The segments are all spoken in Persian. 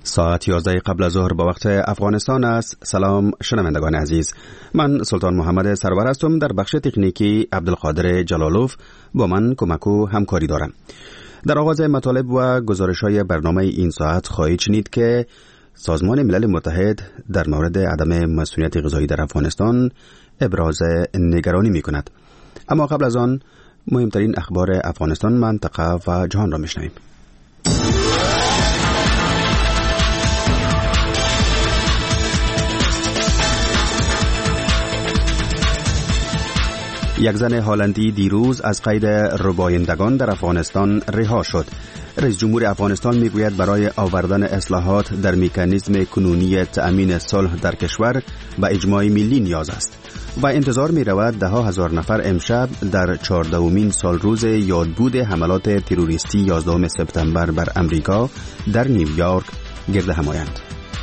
ساعت 11 قبل از ظهر به وقت افغانستان است. سلام شنوندگان عزیز، من سلطان محمد سرور هستم. در بخش تکنیکی عبدالقادر جلالوف با من کمک و همکاری دارم. در آغاز مطالب و گزارش‌های برنامه این ساعت خواهید شنید که سازمان ملل متحد در مورد عدم مسئولیت غذایی در افغانستان ابراز نگرانی می‌کند. اما قبل از آن مهمترین اخبار افغانستان، منطقه و جهان را می‌شنویم. یک زن هالندی دیروز از قید ربایندگان در افغانستان رها شد. رئیس جمهور افغانستان میگوید برای آوردن اصلاحات در مکانیزم کنونی تأمین صلح در کشور به اجماع ملی نیاز است و انتظار می رود 10,000 نفر امشب در 14مین سالروز یادبود حملات تروریستی 11 سپتامبر بر امریکا در نیویورک گرد هم آیند.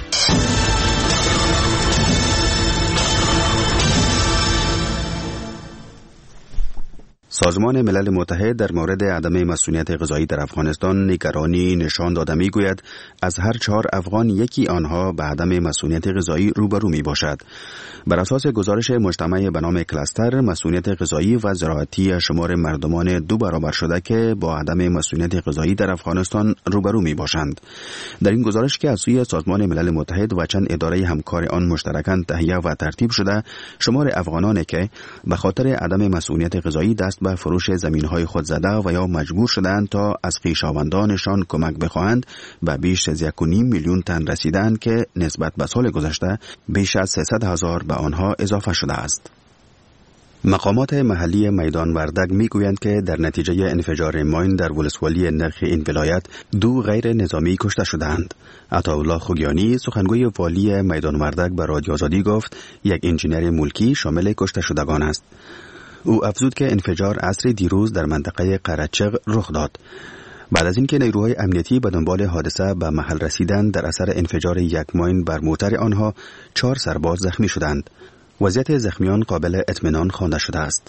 سازمان ملل متحد در مورد عدم مسئولیت غذایی در افغانستان نگرانی نشان داده میگوید از هر 4 افغان یکی آنها به عدم مسئولیت غذایی روبرو می باشد. بر اساس گزارش مجتمع به نام کلاستر مسئولیت غذایی و زراعتی شمار مردمان 2 برابر شده که با عدم مسئولیت غذایی در افغانستان روبرو می باشند. در این گزارش که از سوی سازمان ملل متحد و چند اداره همکار آن مشترکاً تهیه و ترتیب شده، شمار افغانانی که به خاطر عدم مسئولیت غذایی دست به فروش زمین‌های خود زده و یا مجبور شدند تا از خویشاوندانشان کمک بخواهند به بیش از 1.5 میلیون تن رسیدند که نسبت به سال گذشته بیش از 300,000 به آنها اضافه شده است. مقامات محلی میدان وردگ میگویند که در نتیجه انفجار ماین در ولسوالی نرخ این ولایت 2 غیر نظامی کشته شدند. عطاالله خوگیانی سخنگوی والی میدان وردگ به رادیو آزادی گفت یک انجینر ملکی شامل کشته شدگان است. او افزود که انفجار عصر دیروز در منطقه قرچق رخ داد. بعد از اینکه نیروهای امنیتی به دنبال حادثه به محل رسیدند، در اثر انفجار یک ماین بر موتر آنها 4 سرباز زخمی شدند. وضعیت زخمیان قابل اطمینان خوانده شده است.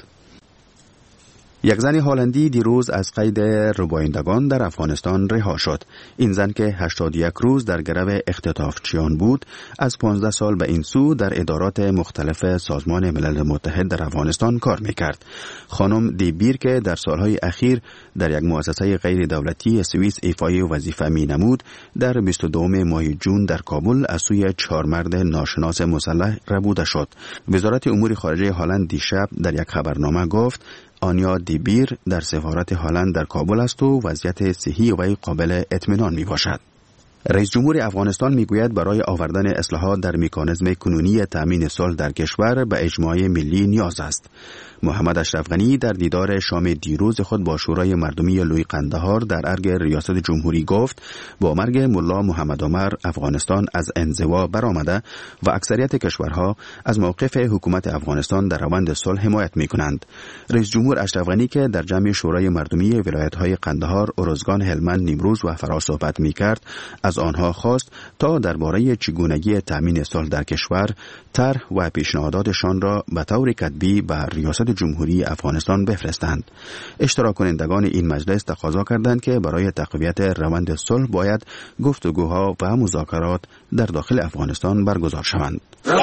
یک زن هالندی دیروز از قید ربایندگان در افغانستان رها شد. این زن که 81 روز در گرو اختطافچیان بود، از 15 سال به این سو در ادارات مختلف سازمان ملل متحد در افغانستان کار میکرد. خانم دی بیر که در سالهای اخیر در یک مؤسسه غیر دولتی سوئیس ایفای وظیفه می نمود، در 22 ماه جون در کابل از سوی 4 مرد ناشناس مسلح ربوده شد. وزارت امور خارجه هلند دیشب در یک خبرنامه گفت آنیا دی بیر در سفارت هلند در کابل است و وضعیت صحی وی قابل اطمینان می باشد. رئیس جمهور افغانستان میگوید برای آوردن اصلاحات در مکانیزم کنونی تأمین صلح در کشور به اجماع ملی نیاز است. محمد اشرف غنی در دیدار شام دیروز خود با شورای مردمی لوی قندهار در ارگ ریاست جمهوری گفت با مرگ ملا محمد عمر افغانستان از انزوا برآمده و اکثریت کشورها از موقف حکومت افغانستان در روند صلح حمایت می‌کنند. رئیس جمهور اشرف غنی که در جمع شورای مردمی ولایت‌های قندهار، ارزگان، هلمند، نیمروز و فراس صحبت می‌کرد، از آنها خواست تا درباره چگونگی تأمین صلح در کشور طرح و پیشنهاداتشان را به طور کتبی به ریاست جمهوری افغانستان بفرستند. اشتراک کنندگان این مجلس تقاضا کردند که برای تقویت روند صلح باید گفتگوها و مذاکرات در داخل افغانستان برگزار شوند.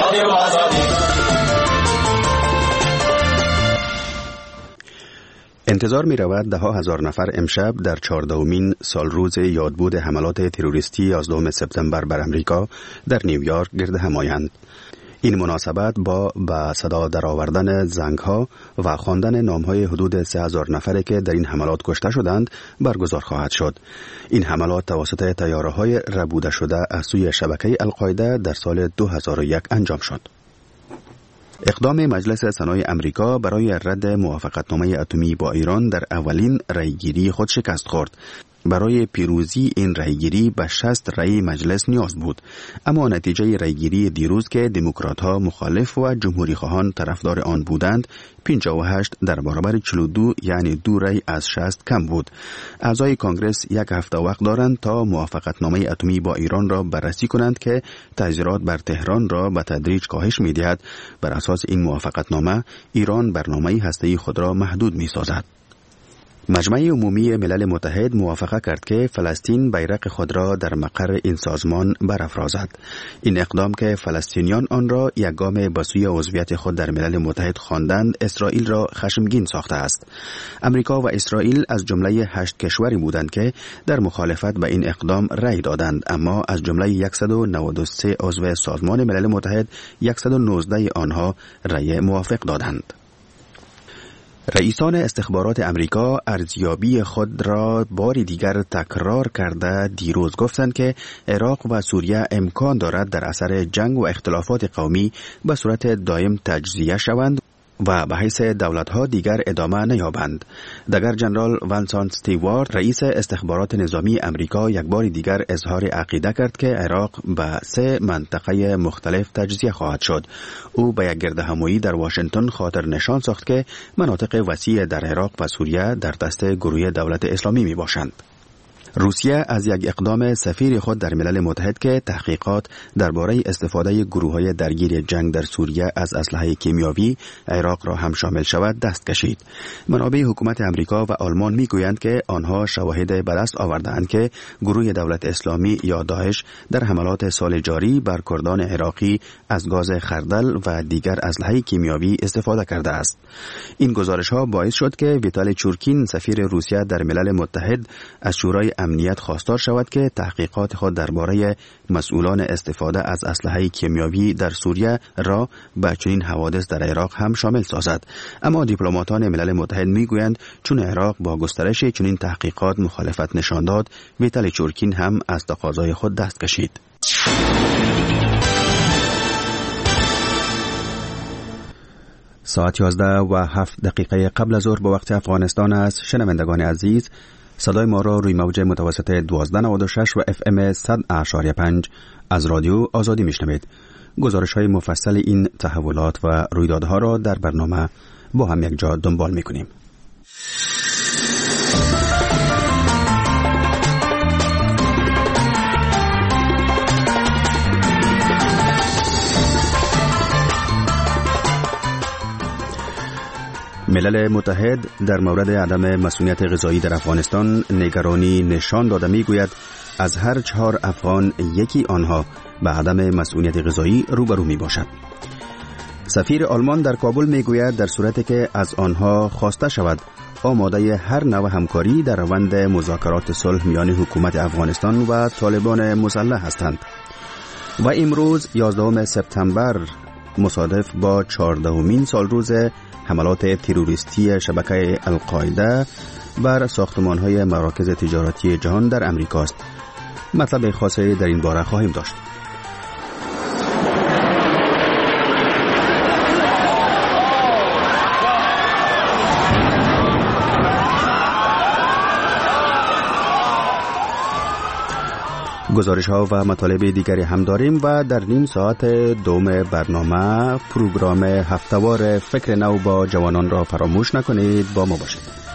انتظار می رود 10,000 نفر امشب در 14مین سالروز یادبود حملات تروریستی 11 سپتامبر بر امریکا در نیویورک گرد هم آیند. این مناسبت با به صدا درآوردن زنگ‌ها و خواندن نام‌های حدود 3,000 نفری که در این حملات کشته شدند برگزار خواهد شد. این حملات توسط طیاره‌های ربوده شده از سوی شبکه القاعده در سال 2001 انجام شد. اقدام مجلس سنای امریکا برای رد موافقتنامه اتمی با ایران در اولین رأیگیری خود شکست خورد. برای پیروزی این رأیگیری به 60 رأی مجلس نیاز بود، اما نتیجه رأیگیری دیروز که دموکرات‌ها مخالف و جمهوری خواهان طرفدار آن بودند 58 در برابر 42 یعنی 2 رأی از 60 کم بود. اعضای کانگرس 1 هفته وقت دارند تا موافقتنامه اتمی با ایران را بررسی کنند که تحذیرات بر تهران را به تدریج کاهش می‌دهد. بر اساس این موافقتنامه ایران برنامه هسته‌ای خود را محدود می‌سازد. مجمع عمومی ملل متحد موافقه کرد که فلسطین بیرق خود را در مقر این سازمان برافرازد. این اقدام که فلسطینیان آن را یک گام به سوی عضویت خود در ملل متحد خواندند، اسرائیل را خشمگین ساخته است. امریکا و اسرائیل از جمله 8 کشوری بودند که در مخالفت به این اقدام رأی دادند، اما از جمله 193 عضو سازمان ملل متحد 119 آنها رأی موافق دادند. رئیسان استخبارات امریکا ارزیابی خود را بار دیگر تکرار کرده دیروز گفتند که عراق و سوریه امکان دارد در اثر جنگ و اختلافات قومی به صورت دائم تجزیه شوند و به حیث دولت‌ها دیگر ادامه نیابند. دگر جنرال ونسان استیوارت رئیس استخبارات نظامی امریکا یک بار دیگر اظهار عقیده کرد که عراق به 3 منطقه مختلف تجزیه خواهد شد. او به یک گردهمایی در واشنگتن خاطر نشان ساخت که مناطق وسیع در عراق و سوریه در دست گروه دولت اسلامی می باشند. روسیه از یک اقدام سفیر خود در ملل متحد که تحقیقات درباره استفاده گروه‌های درگیر جنگ در سوریه از اسلحه کیمیاوی عراق را هم شامل شود دست کشید. منابع حکومت امریکا و آلمان میگویند که آنها شواهد به دست آورده‌اند که گروه دولت اسلامی یا داعش در حملات سال جاری بر کردان عراقی از گاز خردل و دیگر اسلحه کیمیاوی استفاده کرده است. این گزارش‌ها باعث شد که ویتالی چورکین سفیر روسیه در ملل متحد از شورای امنیت خواستار شود که تحقیقات خود درباره مسئولان استفاده از اسلحه کیمیاوی در سوریه را به چنین حوادث در عراق هم شامل سازد. اما دیپلماتان ملل متحد میگویند چون عراق با گسترش چنین تحقیقات مخالفت نشان داد، ویتالی چورکین هم از تقاضای خود دست کشید. ساعت 11:07 قبل از ظهر به وقت افغانستان است. شنوندگان عزیز، صدای ما را روی موج متوسط 1296 و FM 100.5 از رادیو آزادی میشنوید. گزارش های مفصل این تحولات و رویدادها را در برنامه با هم یک جا دنبال میکنیم. ملل متحد در مورد عدم مسئولیت غذایی در افغانستان نگرانی نشان داده میگوید از هر 4 افغان یکی آنها به عدم مسئولیت غذایی روبرو می باشد. سفیر آلمان در کابل میگوید در صورتی که از آنها خواسته شود آماده هر نوع همکاری در روند مذاکرات صلح میان حکومت افغانستان و طالبان مسلح هستند. و امروز 11 سپتامبر مصادف با 14مین سالروز حملات تروریستی شبکه القاعده بر ساختمان‌های مراکز تجارتی جهان در امریکا است. مطلب خاصی در این باره خواهیم داشت. گزارش ها و مطالب دیگری هم داریم و در نیم ساعت دوم برنامه پروگرام هفتهوار فکر نو با جوانان را فراموش نکنید، با ما باشید.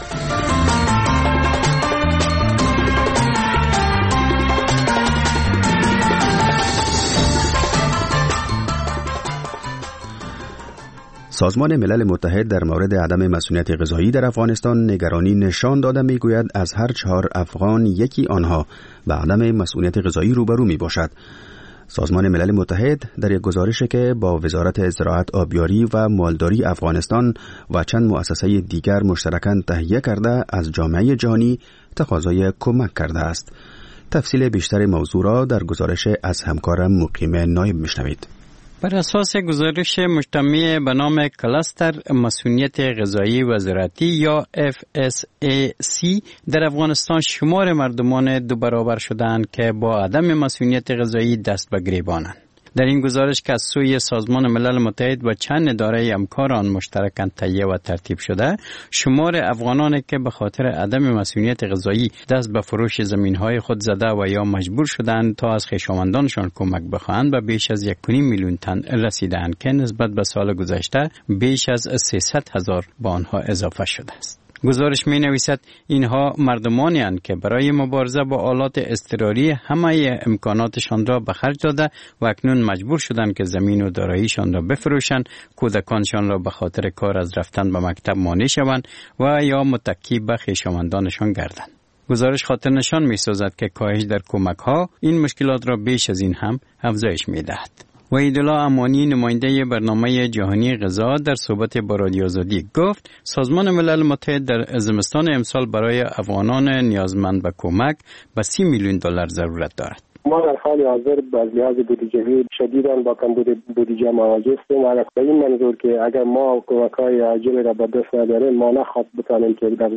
سازمان ملل متحد در مورد عدم مسئولیت غذایی در افغانستان نگرانی نشان داده میگوید از هر 4 افغان یکی آنها به عدم مسئولیت غذایی روبرو می باشد. سازمان ملل متحد در یک گزارشی که با وزارت زراعت، آبیاری و مالداری افغانستان و چند مؤسسه دیگر مشترکاً تهیه کرده از جامعه جهانی تقاضای کمک کرده است. تفصیل بیشتر موضوع را در گزارش از همکارم مقیم نایب میشنوید. بر اساس گزارش مجتمع به نام کلاستر مسئولیت غذایی و زراعتی یا FSAC در افغانستان شمار مردمان 2 برابر شدند که با عدم مسئولیت غذایی دست به گریبانند. در این گزارش که از سوی سازمان ملل متحد و چند اداره همکار آن مشترکاً تهیه و ترتیب شده، شمار افغانانی که به خاطر عدم مسئولیت غذایی دست به فروش زمین‌های خود زده و یا مجبور شدند تا از خویشاوندانشان کمک بخواهند و بیش از 1.5 میلیون تن رسیدند که نسبت به سال گذشته بیش از 300,000 به آنها اضافه شده است. گزارش می نویسد اینها مردمانی اند که برای مبارزه با آلات اضطراری همه امکاناتشان را به خرج داده و اکنون مجبور شدند که زمین و داراییشان را بفروشند، کودکانشان را به خاطر کار از رفتن به مکتب مانع شوند و یا متکی به خویشاوندانشان گردند. گزارش خاطر نشان می سازد که کاهش در کمک ها این مشکلات را بیش از این هم افزایش می دهد. وحیدالله امانی نماینده برنامه جهانی غذا در صحبت با رادیو آزادی گفت سازمان ملل متحد در زمستان امسال برای افغانان نیازمند به کمک به 30 میلیون دلار ضرورت دارد. ما در حال حاضر از لحاظ بودجه‌ای شدیداً با کمبود بودجه مواجه هستیم و به این منظور که اگر ما کمک‌های عاجل را به دست نداریم ما نخواهد بتوانیم که در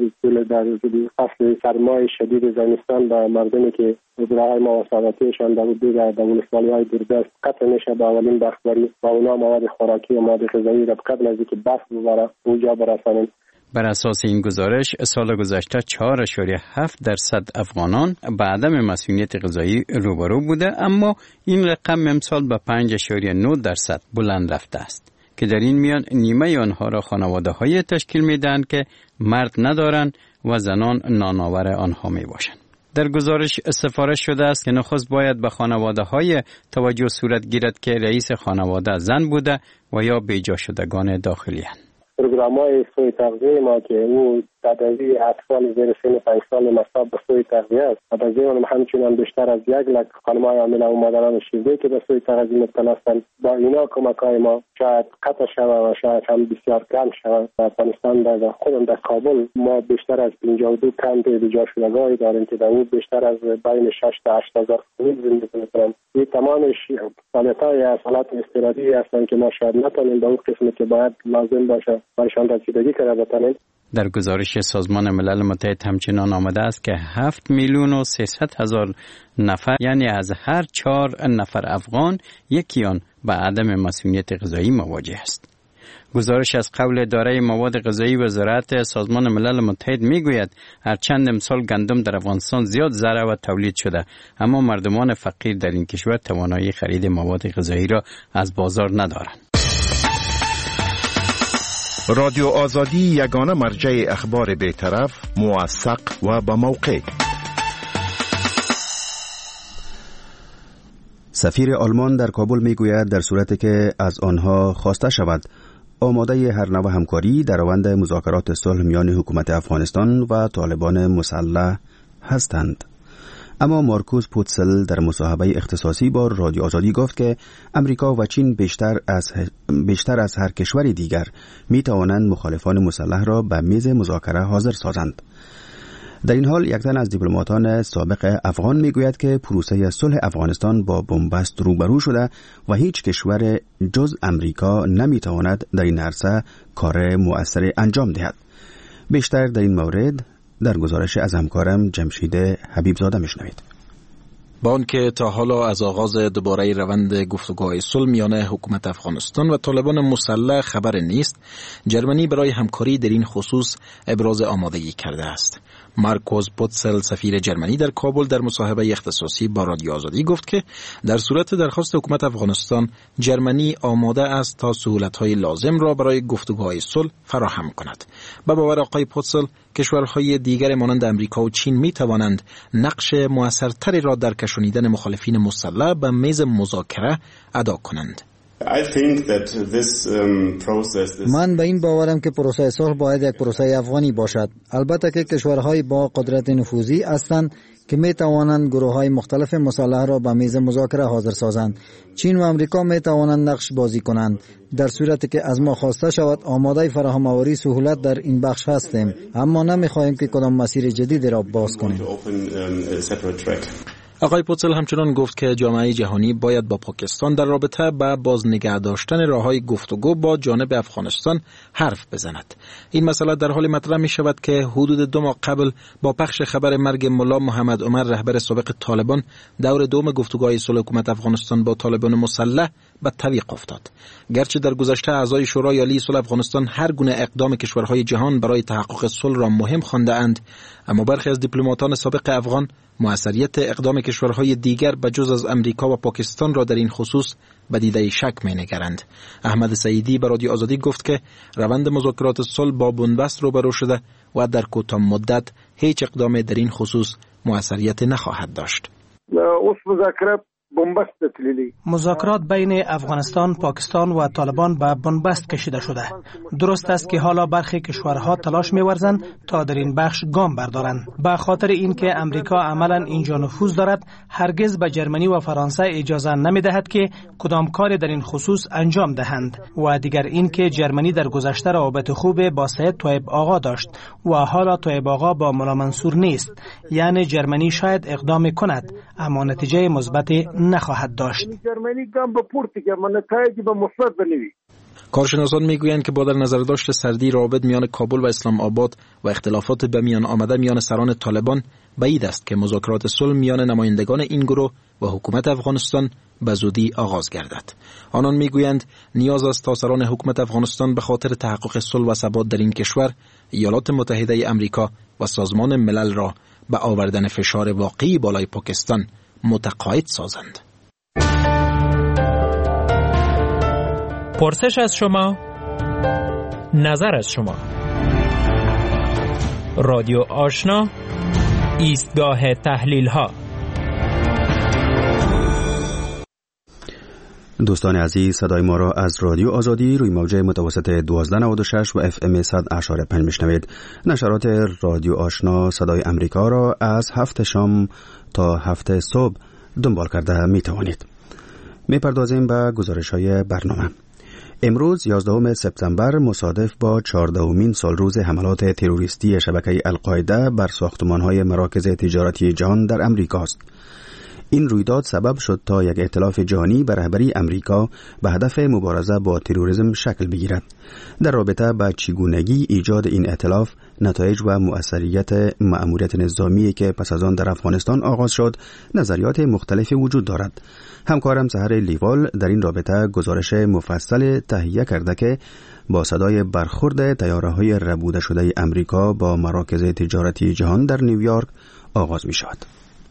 فصل سرمای شدید زمستان به مردمی که اجراهای مواصلاتیشان در حدود ولسوالی‌های دوردست قطع نشه به اولین بخشوری و اونا مواد خوراکی و مواد غذایی را قبل از اینکه بس ببره اونجا برسانیم. بر اساس این گزارش سال گذشته 4.7% افغانان به عدم مسئولیت غذایی روبرو بوده، اما این رقم امسال به 5.9% بلند رفته است که در این میان نیمه آنها را خانواده‌های تشکیل میدهند که مرد ندارند و زنان نانآور آنها میباشند. در گزارش سفارش شده است که نخست باید به خانواده‌های توجه صورت گیرد که رئیس خانواده زن بوده و یا بیجا شدگان داخلی‌اند. پروگرام‌های سوی تغذیه ما که او تداوی اطفال زیر سن 5 سال مصاب به سوی تغذیه است و در ضمن همچنین بیشتر از 1 لک خانم‌های حامله و مادران شیرده که به سوی تغذیه مبتلا هستند، با اینا کمک‌های ما شاید قطع شود و شاید هم بسیار کم شود. در افغانستان در خودم در کابل ما بیشتر از 52 کمپ بیجا شدگانی داریم که در او بیشتر از بین 6 تا 8 هزار زندگی می‌کنند. این تمامش حالت‌های حالات اضطراری هستند که ما شاید نتونیم به اون قسمی که باید لازم باشه برایشان رسیدگی کنیم بتونیم. در گزارش سازمان ملل متحد همچنان آمده است که 7,300,000 نفر، یعنی از هر 4 نفر افغان یکی آن به عدم مسئولیت غذایی مواجه است. گزارش از قول اداره مواد غذایی و زراعت سازمان ملل متحد میگوید هرچند امسال گندم در افغانستان زیاد زرع و تولید شده، اما مردمان فقیر در این کشور توانایی خرید مواد غذایی را از بازار ندارند. رادیو آزادی یگانه مرجع اخبار بی‌طرف، موثق و با موقع. سفیر آلمان در کابل میگوید در صورتی که از آنها خواسته شود آماده هر نوع همکاری در روند مذاکرات صلح میان حکومت افغانستان و طالبان مسلح هستند. اما مارکوس پوتسل در مصاحبه اختصاصی با رادیو آزادی گفت که امریکا و چین بیشتر از هر کشور دیگر می توانند مخالفان مسلح را به میز مذاکره حاضر سازند. در این حال یک زن از دیپلماتان سابق افغان می گوید که پروسه صلح افغانستان با بنبست روبرو شده و هیچ کشور جز امریکا نمی تواند در این عرصه کار مؤثر انجام دهد. بیشتر در این مورد در گزارش از همکارم جمشید حبیبزاده میشنوید. با آنکه تا حالا از آغاز دوباره روند گفتگوهای صلح میان حکومت افغانستان و طالبان مسلح خبر نیست، جرمنی برای همکاری در این خصوص ابراز آمادگی کرده است. مارکوس پوتسل سفیر جرمنی در کابل در مصاحبه اختصاصی با رادیو آزادی گفت که در صورت درخواست حکومت افغانستان جرمنی آماده است تا سهولت‌های لازم را برای گفتگوهای صلح فراهم کند. به باور آقای پوتسل کشورهای دیگر مانند امریکا و چین می توانند نقش موثرتری را در کشانیدن مخالفین مسلح به میز مذاکره ادا کنند. من به این باورم که پروسه صلح باید یک پروسه افغانی باشد. البته که کشورهای با قدرت نفوذی هستند که می توانند گروه‌های مختلف مسلح را به میز مذاکره حاضر سازند. چین و امریکا می توانند نقش بازی کنند. در صورتی که از ما خواسته شود آماده فراهم آوری سهولت در این بخش هستیم، اما نمی خواهیم که کدام مسیر جدید را باز کنیم. آقای پوتسل همچنان گفت که جامعه جهانی باید با پاکستان در رابطه با بازنگه داشتن راه‌های گفتگو با جانب افغانستان حرف بزند. این مسئله در حال مطرح می شود که حدود 2 ماه قبل با پخش خبر مرگ ملا محمد عمر رهبر سابق طالبان دور دوم گفتگوهای صلح حکومت افغانستان با طالبان مسلح به تعویق افتاد. گرچه در گذشته اعضای شورای عالی صلح افغانستان هر گونه اقدام کشورهای جهان برای تحقق صلح را مهم خوانده اند، اما برخی از دیپلماتان سابق افغان موثریت اقدام کشورهای دیگر بجز از امریکا و پاکستان را در این خصوص به دیده شک می‌نگرند. احمد سعیدی به رادیو آزادی گفت که روند مذاکرات صلح با بنبست روبرو شده و در کوتاه مدت هیچ اقدام در این خصوص موثریت نخواهد داشت. مذاکرات بین افغانستان، پاکستان و طالبان به بنبست کشیده شده. درست است که حالا برخی کشورها تلاش می‌ورزند تا در این بخش گام بردارند. به خاطر اینکه امریکا عملاً اینجا نفوذ دارد، هرگز به جرمنی و فرانسه اجازه نمی‌دهد که کدام کاری در این خصوص انجام دهند. و دیگر اینکه جرمنی در گذشته روابط خوب با سید طیب آقا داشت و حالا طیب آقا با مولا منصور نیست. یعنی جرمنی شاید اقدام کند اما نتیجه مثبت نخواهد داشت. کارشناسان میگویند که با در نظر داشت سردی روابط میان کابل و اسلام آباد و اختلافات به میان آمده میان سران طالبان، بعید است که مذاکرات صلح میان نمایندگان این گروه و حکومت افغانستان به زودی آغاز گردد. آنان میگویند نیاز است تا سران حکومت افغانستان به خاطر تحقق صلح و ثبات در این کشور ایالات متحده امریکا و سازمان ملل را به آوردن فشار واقعی بالای پاکستان متقاعد سازند. پرسش از شما، نظر از شما. رادیو آشنا، ایستگاه تحلیل ها. دوستان عزیز، صدای ما را از رادیو آزادی روی موج متوسط 1296 و FM 100.5 میشنوید. نشرات رادیو آشنا صدای امریکا را از 7 شام تا 7 صبح دنبال کرده می توانید. می پردازیم به گزارش های برنامه. امروز 11 سپتامبر مصادف با 14مین سالروز حملات تروریستی شبکه القاعده بر ساختمان‌های مراکز تجارتی جهان در امریکا است. این رویداد سبب شد تا یک ائتلاف جهانی به رهبری امریکا به هدف مبارزه با تروریسم شکل بگیرد. در رابطه با چگونگی ایجاد این ائتلاف، نتایج و مؤثریت مأموریت نظامی که پس از آن در افغانستان آغاز شد، نظریات مختلفی وجود دارد. همکارم سحر لیوال در این رابطه گزارش مفصل تهیه کرده که با صدای برخورد طیاره‌های ربوده شده امریکا با مراکز تجارتی جهان در نیویورک آغاز می شود.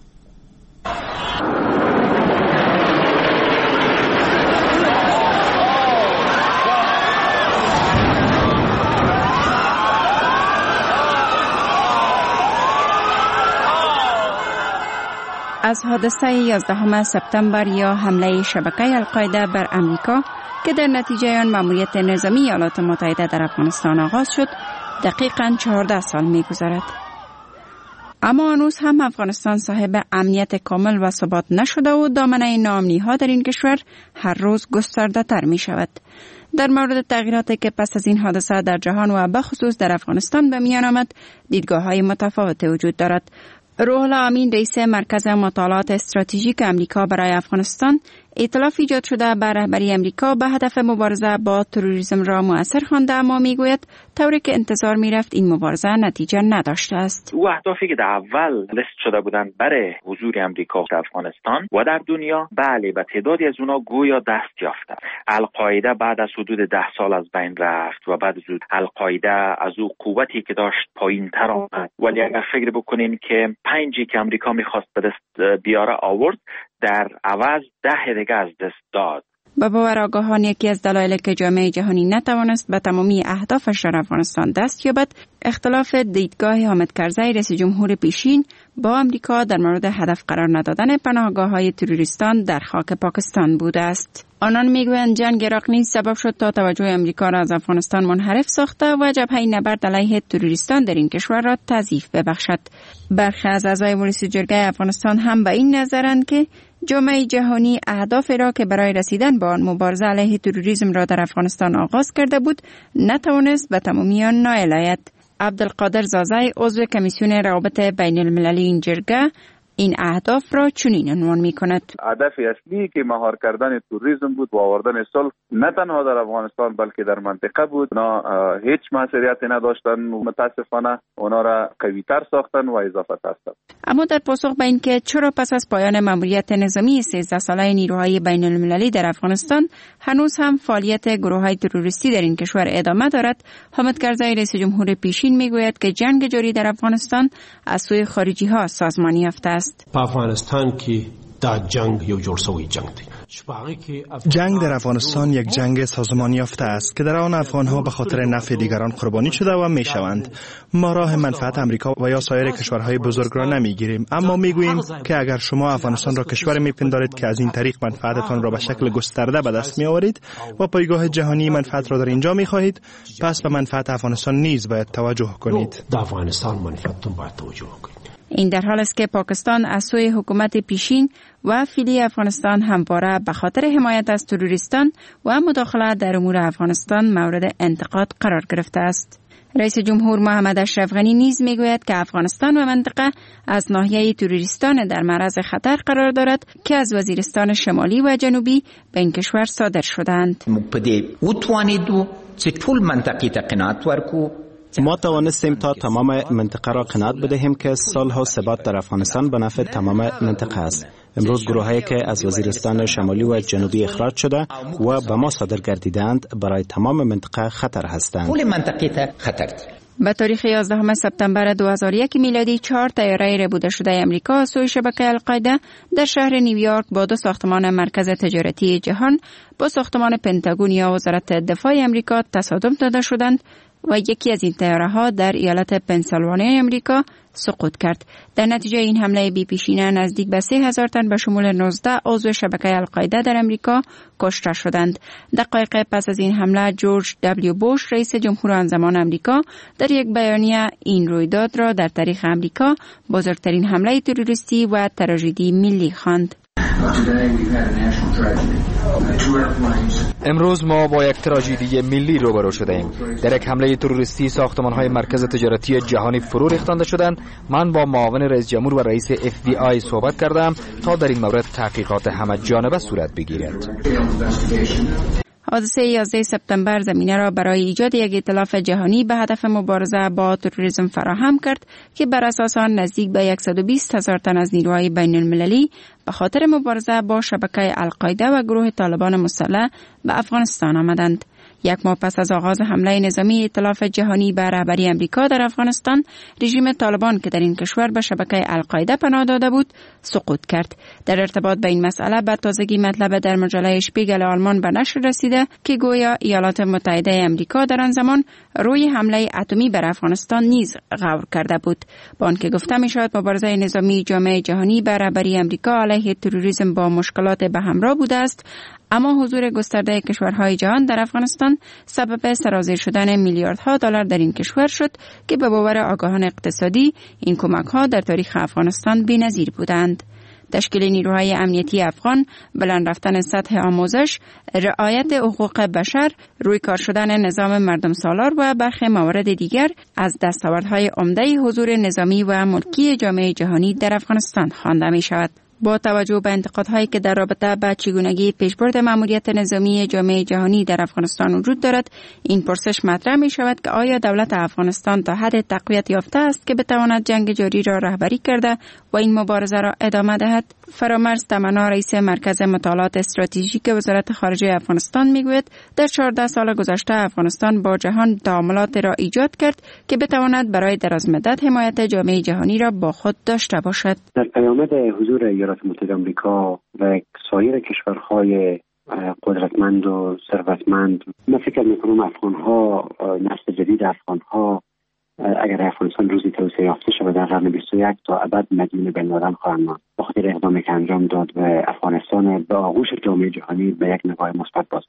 از حادثه 11 سپتامبر یا حمله شبکه القاعده بر امریکا که در نتیجه آن مأموریت نظامی ایالات متحده در افغانستان آغاز شد، دقیقاً 14 سال می‌گذرد. اما هنوز هم افغانستان صاحب امنیت کامل و ثبات نشده و دامنه ناامنی‌ها در این کشور هر روز گسترده‌تر می‌شود. در مورد تغییراتی که پس از این حادثه در جهان و به خصوص در افغانستان به میان آمد، دیدگاه‌های متفاوت وجود دارد. روح الله امین، رئیس مرکز مطالعات استراتژیک امریکا برای افغانستان، ائتلاف ایجاد شده به رهبری امریکا به هدف مبارزه با تروریسم را مؤثر خوانده، اما میگوید طوری که انتظار میرفت این مبارزه نتیجه نداشته است. او اهدافی که در اول لیست شده بودند برای حضور امریکا در افغانستان و در دنیا، بله، به تعدادی از اونا گویا دست یافته. القاعده بعد از حدود 10 سال از بین رفت و بعد از القاعده از او قوتی که داشت پایین تر آمد. ولی اگر فکر بکنین که 5 که امریکا میخواست به دست بیاره آورد، در عوض 10 دیگه از دست داد. به باور آگاهان یکی از دلایلی که جامعه جهانی نتوانست به تمامی اهدافش در افغانستان دست یابد، اختلاف دیدگاه حامد کرزی رئیس جمهور پیشین با امریکا در مورد هدف قرار ندادن پناهگاه‌های تروریستان در خاک پاکستان بوده است. آنان میگویند جنگ عراق نیز سبب شد تا توجه امریکا را از افغانستان منحرف ساخته و جبهه نبرد علیه تروریستان در این کشور را تضعیف ببخشد. برخی از اعضای مجلس جرگه افغانستان هم به این نظرند که جامعه جهانی اهدافی را که برای رسیدن به آن مبارزه علیه تروریسم را در افغانستان آغاز کرده بود، نتوانست به تمامی آن نائل آید. عبدالقادر زازای، عضو کمیسیون روابط بین المللی این جرگه، این اهداف را چنین عنوان می‌کند: هدف اصلی که مهار کردن توریسم بود و آوردن صلح نه تنها در افغانستان بلکه در منطقه بود. اونا هیچ مسئولیتی نداشتن، متاسفانه اونا را قوی‌تر ساختن و اضافه ساختن. اما در پاسخ به اینکه چرا پس از پایان مأموریت نظامی 13 ساله نیروهای بین المللی در افغانستان هنوز هم فعالیت گروه‌های تروریستی در این کشور ادامه دارد، حامد کرزی رئیس جمهور پیشین میگوید که جنگ جاری در افغانستان از سوی خارجی‌ها سازمانی یافته است. افغانستان که دا جنگ یو جوړ شوی جنگ دی. جنگ در افغانستان یک جنگ سازمانی یافته است که در آن افغان‌ها به خاطر نفع دیگران قربانی شده و می‌شوند. ما راه منفعت امریکا و یا سایر کشورهای بزرگ را نمی‌گیریم، اما می‌گوییم که اگر شما افغانستان را کشوری می‌پندارید که از این طریق منفعتتان را به شکل گسترده به دست می‌آورید و پایگاه جهانی منفعت را در اینجا می‌خواهید، پس به منفعت افغانستان نیز باید توجه کنید. در افغانستان منفعتتون باید توجه کنید. این در حال است که پاکستان از سوی حکومت پیشین و فعلی افغانستان همواره به خاطر حمایت از تروریستان و مداخله در امور افغانستان مورد انتقاد قرار گرفته است. رئیس جمهور محمد اشرف غنی نیز میگوید که افغانستان و منطقه از ناحیه تروریستان در معرض خطر قرار دارد که از وزیرستان شمالی و جنوبی به این کشور صادر شدند. ما توانستیم تا تمام منطقه را قناعت بدهیم که صلح و ثبات در افغانستان به نفع تمام منطقه است. امروز گروهایی که از وزیرستان شمالی و جنوبی اخراج شده و به ما صادر گردیدند برای تمام منطقه خطر هستند. به تاریخ 11 سپتامبر 2001 میلادی 4 طیاره ربوده شده امریکا از سوی شبکه القاعده در شهر نیویورک با 2 ساختمان مرکز تجارتی جهان با ساختمان پنتاگون یا وزارت دفاع امریکا تصادم داده شدند و یکی از این طیاره‌ها در ایالت پنسیلوانیا امریکا سقوط کرد. در نتیجه این حمله بی پیشینه نزدیک به 3000 تن به شمول 19 عضو شبکه القاعده در امریکا کشته شدند. دقایق پس از این حمله جورج دبلیو بوش رئیس جمهور آن زمان امریکا در یک بیانیه این رویداد را در تاریخ امریکا بزرگترین حمله تروریستی و تراژدی ملی خواند. امروز ما با یک تراژدی ملی روبرو شده ایم. در یک حمله تروریستی ساختمان‌های مرکز تجارتی جهانی فرو ریختانده شدند. من با معاون رئیس جمهور و رئیس FBI صحبت کردم تا در این مورد تحقیقات همه جانبه صورت بگیرد. حادثه 11 سپتامبر زمینه را برای ایجاد یک ائتلاف جهانی به هدف مبارزه با تروریسم فراهم کرد که بر اساس آن نزدیک به 120,000 تن از نیروهای بین المللی به خاطر مبارزه با شبکه القاعده و گروه طالبان مسلح به افغانستان آمدند. یک ماه پس از آغاز حمله نظامی ائتلاف جهانی به رهبری امریکا در افغانستان، رژیم طالبان که در این کشور به شبکه القاعده پناه داده بود، سقوط کرد. در ارتباط با این مسئله به تازگی مطلب در مجله شپیگل آلمان به نشر رسیده که گویا ایالات متحده امریکا در آن زمان روی حمله اتمی بر افغانستان نیز غور کرده بود. با آنکه گفته می‌شود مبارزه نظامی جامعه جهانی به رهبری امریکا علیه تروریسم با مشکلات به همراه بوده است، اما حضور گسترده کشورهای جهان در افغانستان سبب سرازیر شدن میلیاردها دلار در این کشور شد که به باور آگاهان اقتصادی این کمک‌ها در تاریخ افغانستان بی‌نظیر بودند. تشکیل نیروهای امنیتی افغان، بلند رفتن سطح آموزش، رعایت حقوق بشر، روی کار شدن نظام مردم سالار و برخی موارد دیگر از دستاوردهای عمده حضور نظامی و ملکی جامعه جهانی در افغانستان خوانده می شود. با توجه به انتقادهایی که در رابطه با چگونگی پیشبرد مأموریت نظامی جامعه جهانی در افغانستان وجود دارد، این پرسش مطرح می شود که آیا دولت افغانستان تا حد تقویت یافته است که بتواند جنگ جاری را رهبری کرده و این مبارزه را ادامه دهد؟ فرامرز تمنا رئیس مرکز مطالعات استراتژیک وزارت خارجه افغانستان میگوید در 14 سال گذشته افغانستان با جهان تعاملات را ایجاد کرد که بتواند برای درازمدت حمایت جامعه جهانی را با خود داشته باشد. در پیامد حضور ایالات متحده آمریکا و سایر کشورهای قدرتمند و ثروتمند، من فکر می‌کنم افغان‌ها، نسل جدید افغان‌ها اگر افغانستان روزی توسعه یافته شود در قرن 21 تا ابد مدیون بن‌لادن خواهند ماند. به خاطر اقدامی که انجام داد و افغانستان به آغوش جامعه جهانی به یک نگاه مثبت باز کرد.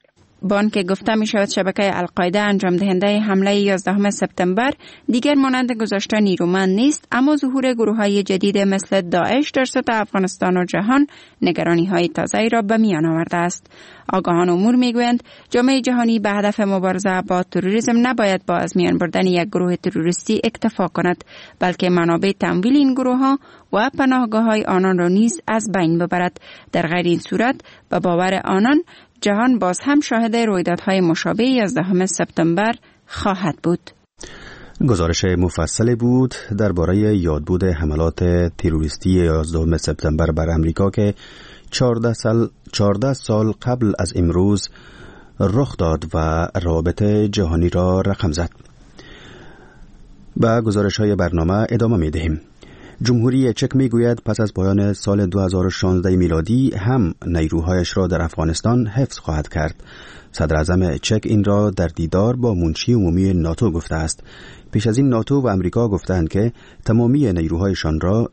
با آنکه گفته می شود شبکه القاعده انجام دهنده حمله 11 سپتامبر دیگر مانند گذشته نیرومند نیست، اما ظهور گروه‌های جدید مثل داعش در سطح افغانستان و جهان نگرانی‌های تازه‌ای را به میان آورده است. آگاهان امور میگویند جامعه جهانی به هدف مبارزه با تروریسم نباید با از میان بردن یک گروه تروریستی اکتفا کند، بلکه منابع تمویل این گروه‌ها و پناهگاه‌های آنان را نیز از بین ببرد. در غیر این صورت به باور آنان جهان باز هم شاهد رویدادهای مشابه 11 سپتامبر خواهد بود. گزارش مفصلی بود درباره یادبود حملات تروریستی 11 سپتامبر بر امریکا که 14 سال قبل از امروز رخ داد و روابط جهانی را رقم زد. با گزارش‌های برنامه ادامه می‌دهیم. جمهوری چک میگوید پس از پایان سال 2016 میلادی هم نیروهایش را در افغانستان حفظ خواهد کرد. صدر اعظم چک این را در دیدار با منشی عمومی ناتو گفته است. پیش از این ناتو و امریکا گفتند که تمامی نیروهایشان را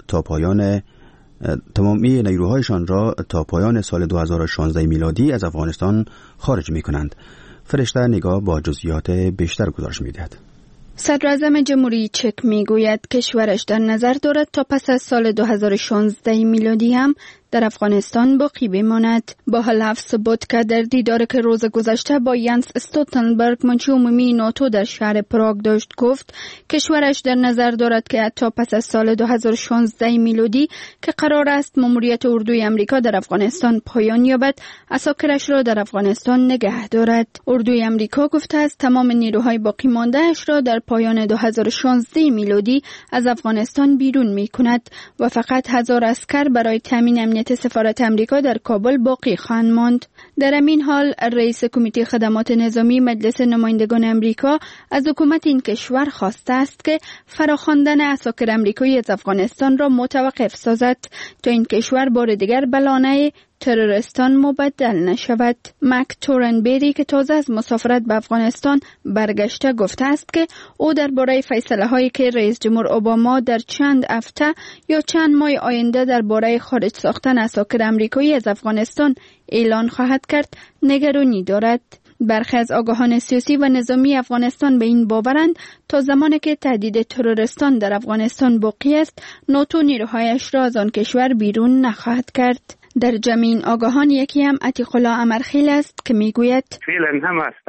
تا پایان سال 2016 میلادی از افغانستان خارج می کنند. فرشته نگاه با جزئیات بیشتر گزارش می دهد. صدر اعظم جمهوری چک می گوید کشورش در نظر دارد تا پس از سال 2016 میلادی هم در افغانستان باقی بماند. با حلف ثبوت که در دیداری که روز گذشته با ینس استولتنبرگ منشی عمومی ناتو در شهر پراگ داشت گفت کشورش در نظر دارد که تا پس از سال 2016 میلادی که قرار است ماموریت اردوی امریکا در افغانستان پایان یابد اساکرش را در افغانستان نگه دارد. اردوی امریکا گفته است تمام نیروهای باقی مانده اش را در پایان 2016 میلادی از افغانستان بیرون می کند و فقط 1000 عسکر برای تامین امنیت سفارت امریکا در کابل باقی خواهند ماند. در همین حال رئیس کمیته خدمات نظامی مجلس نمایندگان امریکا از حکومت این کشور خواسته است که فراخواندن عساکر امریکایی از افغانستان را متوقف سازد تا این کشور بار دیگر به لانه تروریستان مبدل نشود. مک تورنبری که تازه از مسافرت به افغانستان برگشته گفته است که او درباره فیصله هایی که رئیس جمهور اوباما در چند هفته یا چند ماه آینده درباره خارج ساختن عساکر امریکایی از افغانستان اعلان خواهد کرد نگرانی دارد. برخی از آگاهان سیاسی و نظامی افغانستان به این باورند تا زمانی که تهدید تروریستان در افغانستان باقی است ناتو نیروهایش را از آن کشور بیرون نخواهد کرد. در جمع این آگاهان یکی هم عتیق الله امرخیل است که میگوید فعلا هم است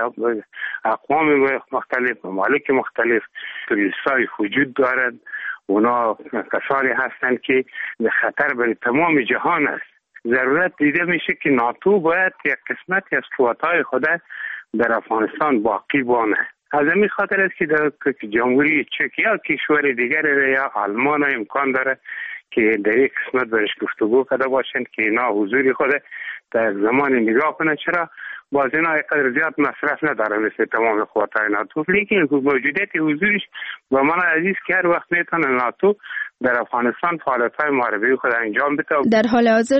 اقوام مختلف ممالک مختلف تروریست‌های وجود دارد. اونا کسانی هستند که خطر برای تمام جهان است. ضرورت دیده میشه که ناتو باید یک قسمتی از قوت‌های خود در افغانستان باقی بانه. از همین خاطر است که در جمهوری چک یا کشور دیگر یا آلمان امکان داره که در یک قسمت برش گفتگو کرده باشند که اینا حضور خود در زمان نگاه کنند. چرا باز اینا اینقدر زیاد مصرف نداره مثل تمام قوت‌های ناتو، لیکن موجودیت حضورش با من عزیز که هر وقت میتونه ناتو در افغانستان فعالیت‌های محاربه‌ای خود انجام بده. در حال حاضر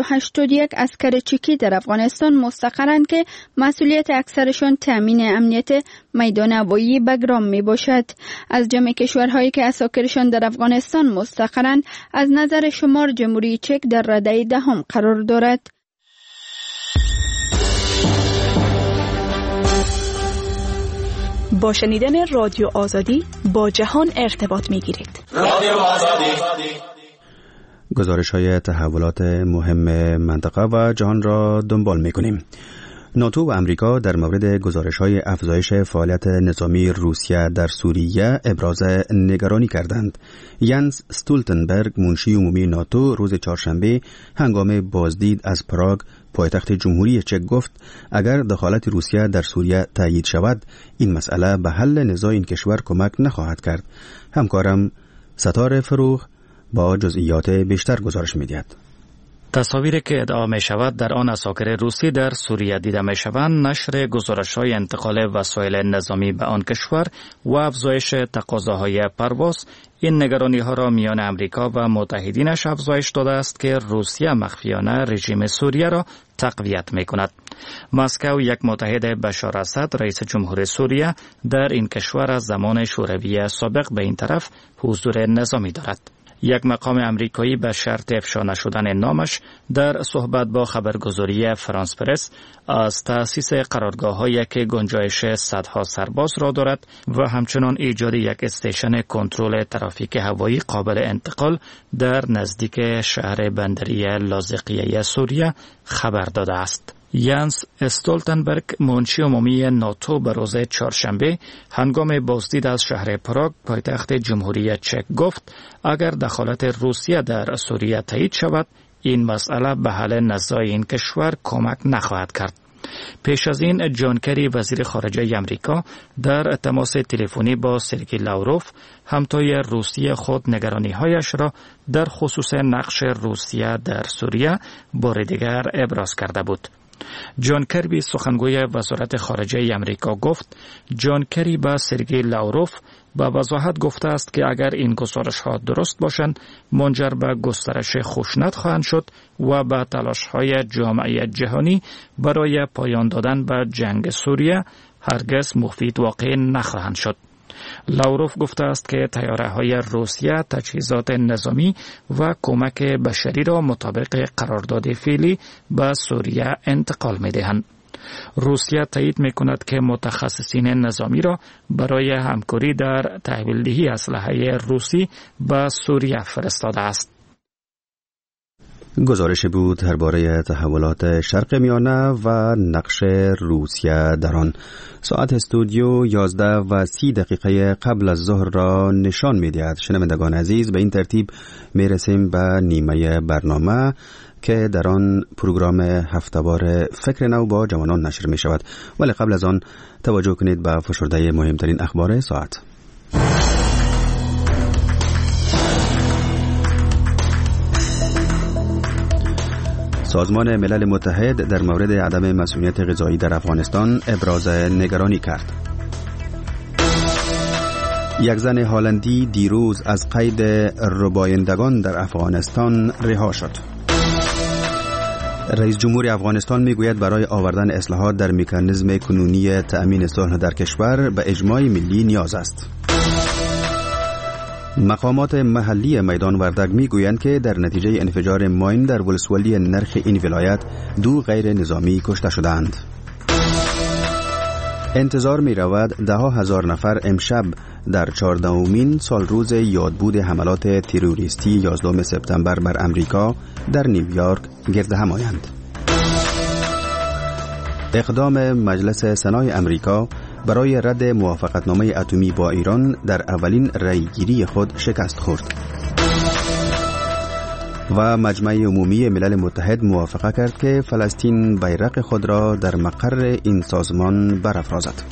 281 عسکر چکی در افغانستان مستقرند که مسئولیت اکثرشان تامین امنیت میدان هوایی بگرام می باشد. از جمع کشورهایی که عساکرشان در افغانستان مستقرند از نظر شمار جمهوری چک در رده دهم قرار دارد. با شنیدن رادیو آزادی با جهان ارتباط می گیرید. رادیو آزادی گزارش‌های تحولات مهم منطقه و جهان را دنبال می کنیم. ناتو و امریکا در مورد گزارش‌های افزایش فعالیت نظامی روسیه در سوریه ابراز نگرانی کردند. ینس استولتنبرگ منشی عمومی ناتو روز چهارشنبه هنگام بازدید از پراگ پایتخت جمهوری چک گفت اگر دخالت روسیه در سوریه تایید شود این مسئله به حل نزاع این کشور کمک نخواهد کرد. همکارم ستاره فروغ با جزئیات بیشتر گزارش می‌دهد. تصاویری که ادعا می شود در آن عساکر روسی در سوریه دیده می شوند نشر گزارش‌های انتقال وسایل نظامی به آن کشور و افزایش تقاضاهای پرواز این نگرانی‌ها را میان امریکا و متحدینش افزایش داده است که روسیه مخفیانه رژیم سوریه را تقویت می کند. مسکو یک متحد بشار اسد رئیس جمهور سوریه در این کشور از زمان شوروی سابق به این طرف حضور نظامی دارد. یک مقام امریکایی به شرط افشا نشدن نامش در صحبت با خبرگزاری فرانس پرس از تأسیس قرارگاه‌هایی که گنجایش صدها سرباز را دارد و همچنان ایجاد یک استیشن کنترل ترافیک هوایی قابل انتقال در نزدیک شهر بندری لاذقیه سوریه خبر داده است. یانس استولتنبرگ منشی عمومی ناتو به روز چهارشنبه هنگام بازدید از شهر پراگ پایتخت جمهوری چک گفت اگر دخالت روسیه در سوریه تایید شود این مسئله به حل نزاع این کشور کمک نخواهد کرد. پیش از این جان کری وزیر خارجه آمریکا در تماس تلفنی با سرگئی لاوروف همتای روسیه خود نگرانی‌هایش را در خصوص نقش روسیه در سوریه بار دیگر ابراز کرده بود. جان کربی سخنگوی وزارت خارجه آمریکا گفت جان کری با سرگئی لاوروف با وضاحت گفته است که اگر این گزارش‌ها درست باشند منجر به گسترش خشونت خواهند شد و به تلاش‌های جامعه جهانی برای پایان دادن به جنگ سوریه هرگز مفید واقع نخواهند شد. لاوروف گفته است که طیاره‌های روسیه تجهیزات نظامی و کمک بشری را مطابق قرارداد فعلی به سوریه انتقال می‌دهند. روسیه تایید می‌کند که متخصصین نظامی را برای همکاری در تحویل‌دهی اسلحه روسی به سوریه فرستاده است. گزارش بود درباره تحولات شرق میانه و نقش روسیه در آن. ساعت استودیو 11:30 قبل از ظهر را نشان می‌دهد. شنوندگان عزیز، به این ترتیب میرسیم به نیمه برنامه که در آن پروگرام هفته‌وار فکر نو با جوانان نشر می شود. ولی قبل از آن توجه کنید به فشرده مهمترین اخبار ساعت. سازمان ملل متحد در مورد عدم مسئولیت غذایی در افغانستان ابراز نگرانی کرد. یک زن هالندی دیروز از قید ربایندگان در افغانستان رها شد. رئیس جمهور افغانستان میگوید برای آوردن اصلاحات در مکانیزم کنونی تأمین صلح در کشور به اجماع ملی نیاز است. مقامات محلی میدان وردگ میگویند که در نتیجه انفجار ماین در ولسوالی نرخ این ولایت 2 غیر نظامی کشته شدند. انتظار می رود 10,000 نفر امشب در 14مین سال روز یادبود حملات تروریستی 11 سپتامبر بر امریکا در نیویورک گرد هم آیند. اقدام مجلس سنای امریکا برای رد موافقتنامه اتمی با ایران در اولین رأیگیری خود شکست خورد و مجمع عمومی ملل متحد موافقه کرد که فلسطین بیرق خود را در مقر این سازمان برافرازد.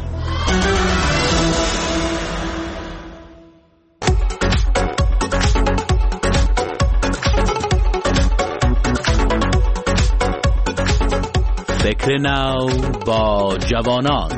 فکر نو با جوانان.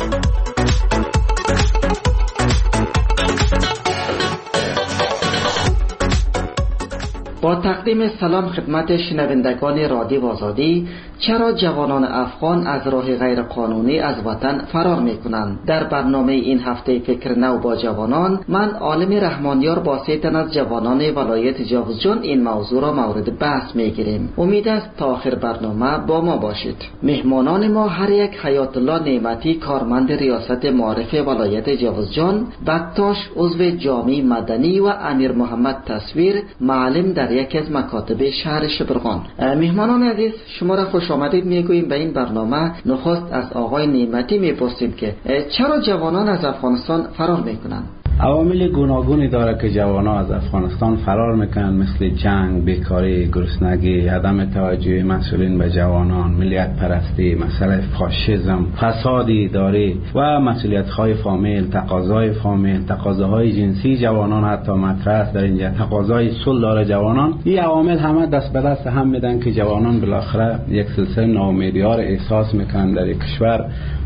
با تقدیم سلام خدمت شنوندگان رادیو آزادی، چرا جوانان افغان از راه غیر قانونی از وطن فرار میکنند؟ در برنامه این هفته فکر نو با جوانان، من عالم رحمانیار با 3 تن از جوانان ولایت جاوزجان این موضوع را مورد بحث میگیریم. امید است تا آخر برنامه با ما باشید. مهمانان ما هر یک حیات الله نعمتی، کارمند ریاست معارف ولایت جاوزجان، بطاش عضو جامعه مدنی و امیر محمد تصویر معلم در یک از مکاتب شهر شبرغان. مهمانان عزیز، شما را خوش آمدید میگوییم به این برنامه. نخست از آقای نعمتی میپرسیم که چرا جوانان از افغانستان فرار میکنند؟ عوامل گوناگونی داره که جوانان از افغانستان فرار میکنن، مثل جنگ، بیکاری، گرسنگی، عدم توجه مسئولین به جوانان، ملیت پرستی، مسئله فاشیسم، فساد اداری و مسئولیت‌های فامیل، تقاضای فامیل، تقاضاهای جنسی جوانان حتی مطرح است در اینجا، تقاضای صلح داره جوانان. این عوامل همه دست به دست هم میدن که جوانان بالاخره یک سلسله ناامیدی را احساس میکنن در کشور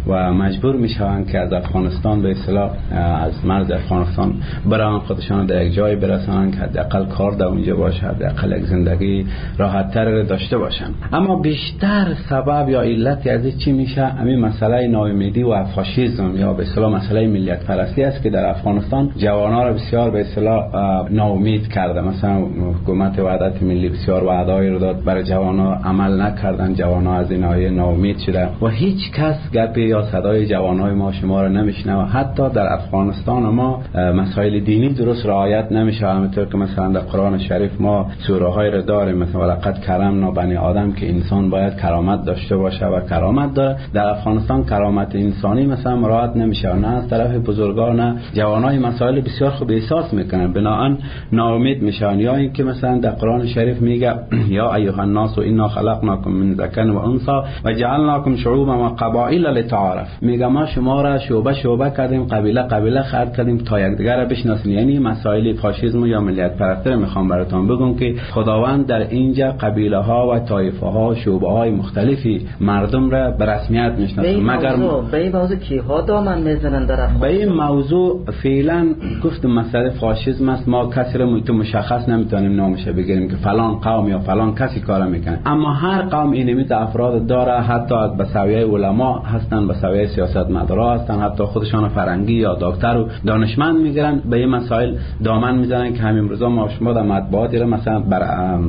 و مجبور میشوند که از افغانستان به اصطلاح از مرز افغانستان برای خودشان در یک جای برسانند که حداقل کار در اونجا باشه، حداقل یک زندگی راحت تر داشته باشند. اما بیشتر سبب یا علت از چی میشه؟ همین مسئله ناامیدی و فاشیسم یا به اصطلاح مسئله ملیت پرستی است که در افغانستان جوانان را بسیار به اصطلاح ناامید کرده. مثلا حکومت وحدت ملی بسیار وعده‌ای رو داد، برای جوانان عمل نکردن، جوانان از این ناامید شده و هیچ کس گپ یا صدای جوانای ما شما رو نمیشنوه. حتی در افغانستان ما مسائل دینی درست رعایت نمیشه، همونطور که مثلا در قرآن شریف ما سوره های رو داریم، مثلا ولقد کرمنا بنی آدم که انسان باید کرامت داشته باشه و کرامت داره. در افغانستان کرامت انسانی مثلا مراعات نمیشه، نه از طرف بزرگان نه جوانای مسائل بسیار خوب احساس میکنن، بنابراین ناامید میشن. یا اینکه مثلا در قرآن شریف میگه یا ایها الناس انا خلقناکم من ذکر و انثى و جعلناکم شعوبا و قبائل لتعارف. میگه ما شما را شعبه کردیم، قبیله خلق کردیم تا یکدیگر را بشناسین. یعنی مسائل فاشیسم یا ملیت پرستی میخوام براتون بگم که خداوند در اینجا قبیله ها و طایفه ها شعبه های مختلفی مردم را به رسمیت میشناسن. مگر به این موضوع کی ها دامن میزنن در افغانستان؟ به این موضوع فعلا گفت مسئله فاشیسم است، ما کسی را مشخص نمیتونیم نامش بگیریم که فلان قوم یا فلان کسی کار میکنه، اما هر قوم اینمیت افراد داره، حتی به سویه علما هستن، به سویه سیاستمدارا هستن، حتی خودشان فرنگی یا دکتر و دانشمند میگیرن، به این مسائل دامن میزنن که همین روزا ما شما در مطبوعات را مثلا بر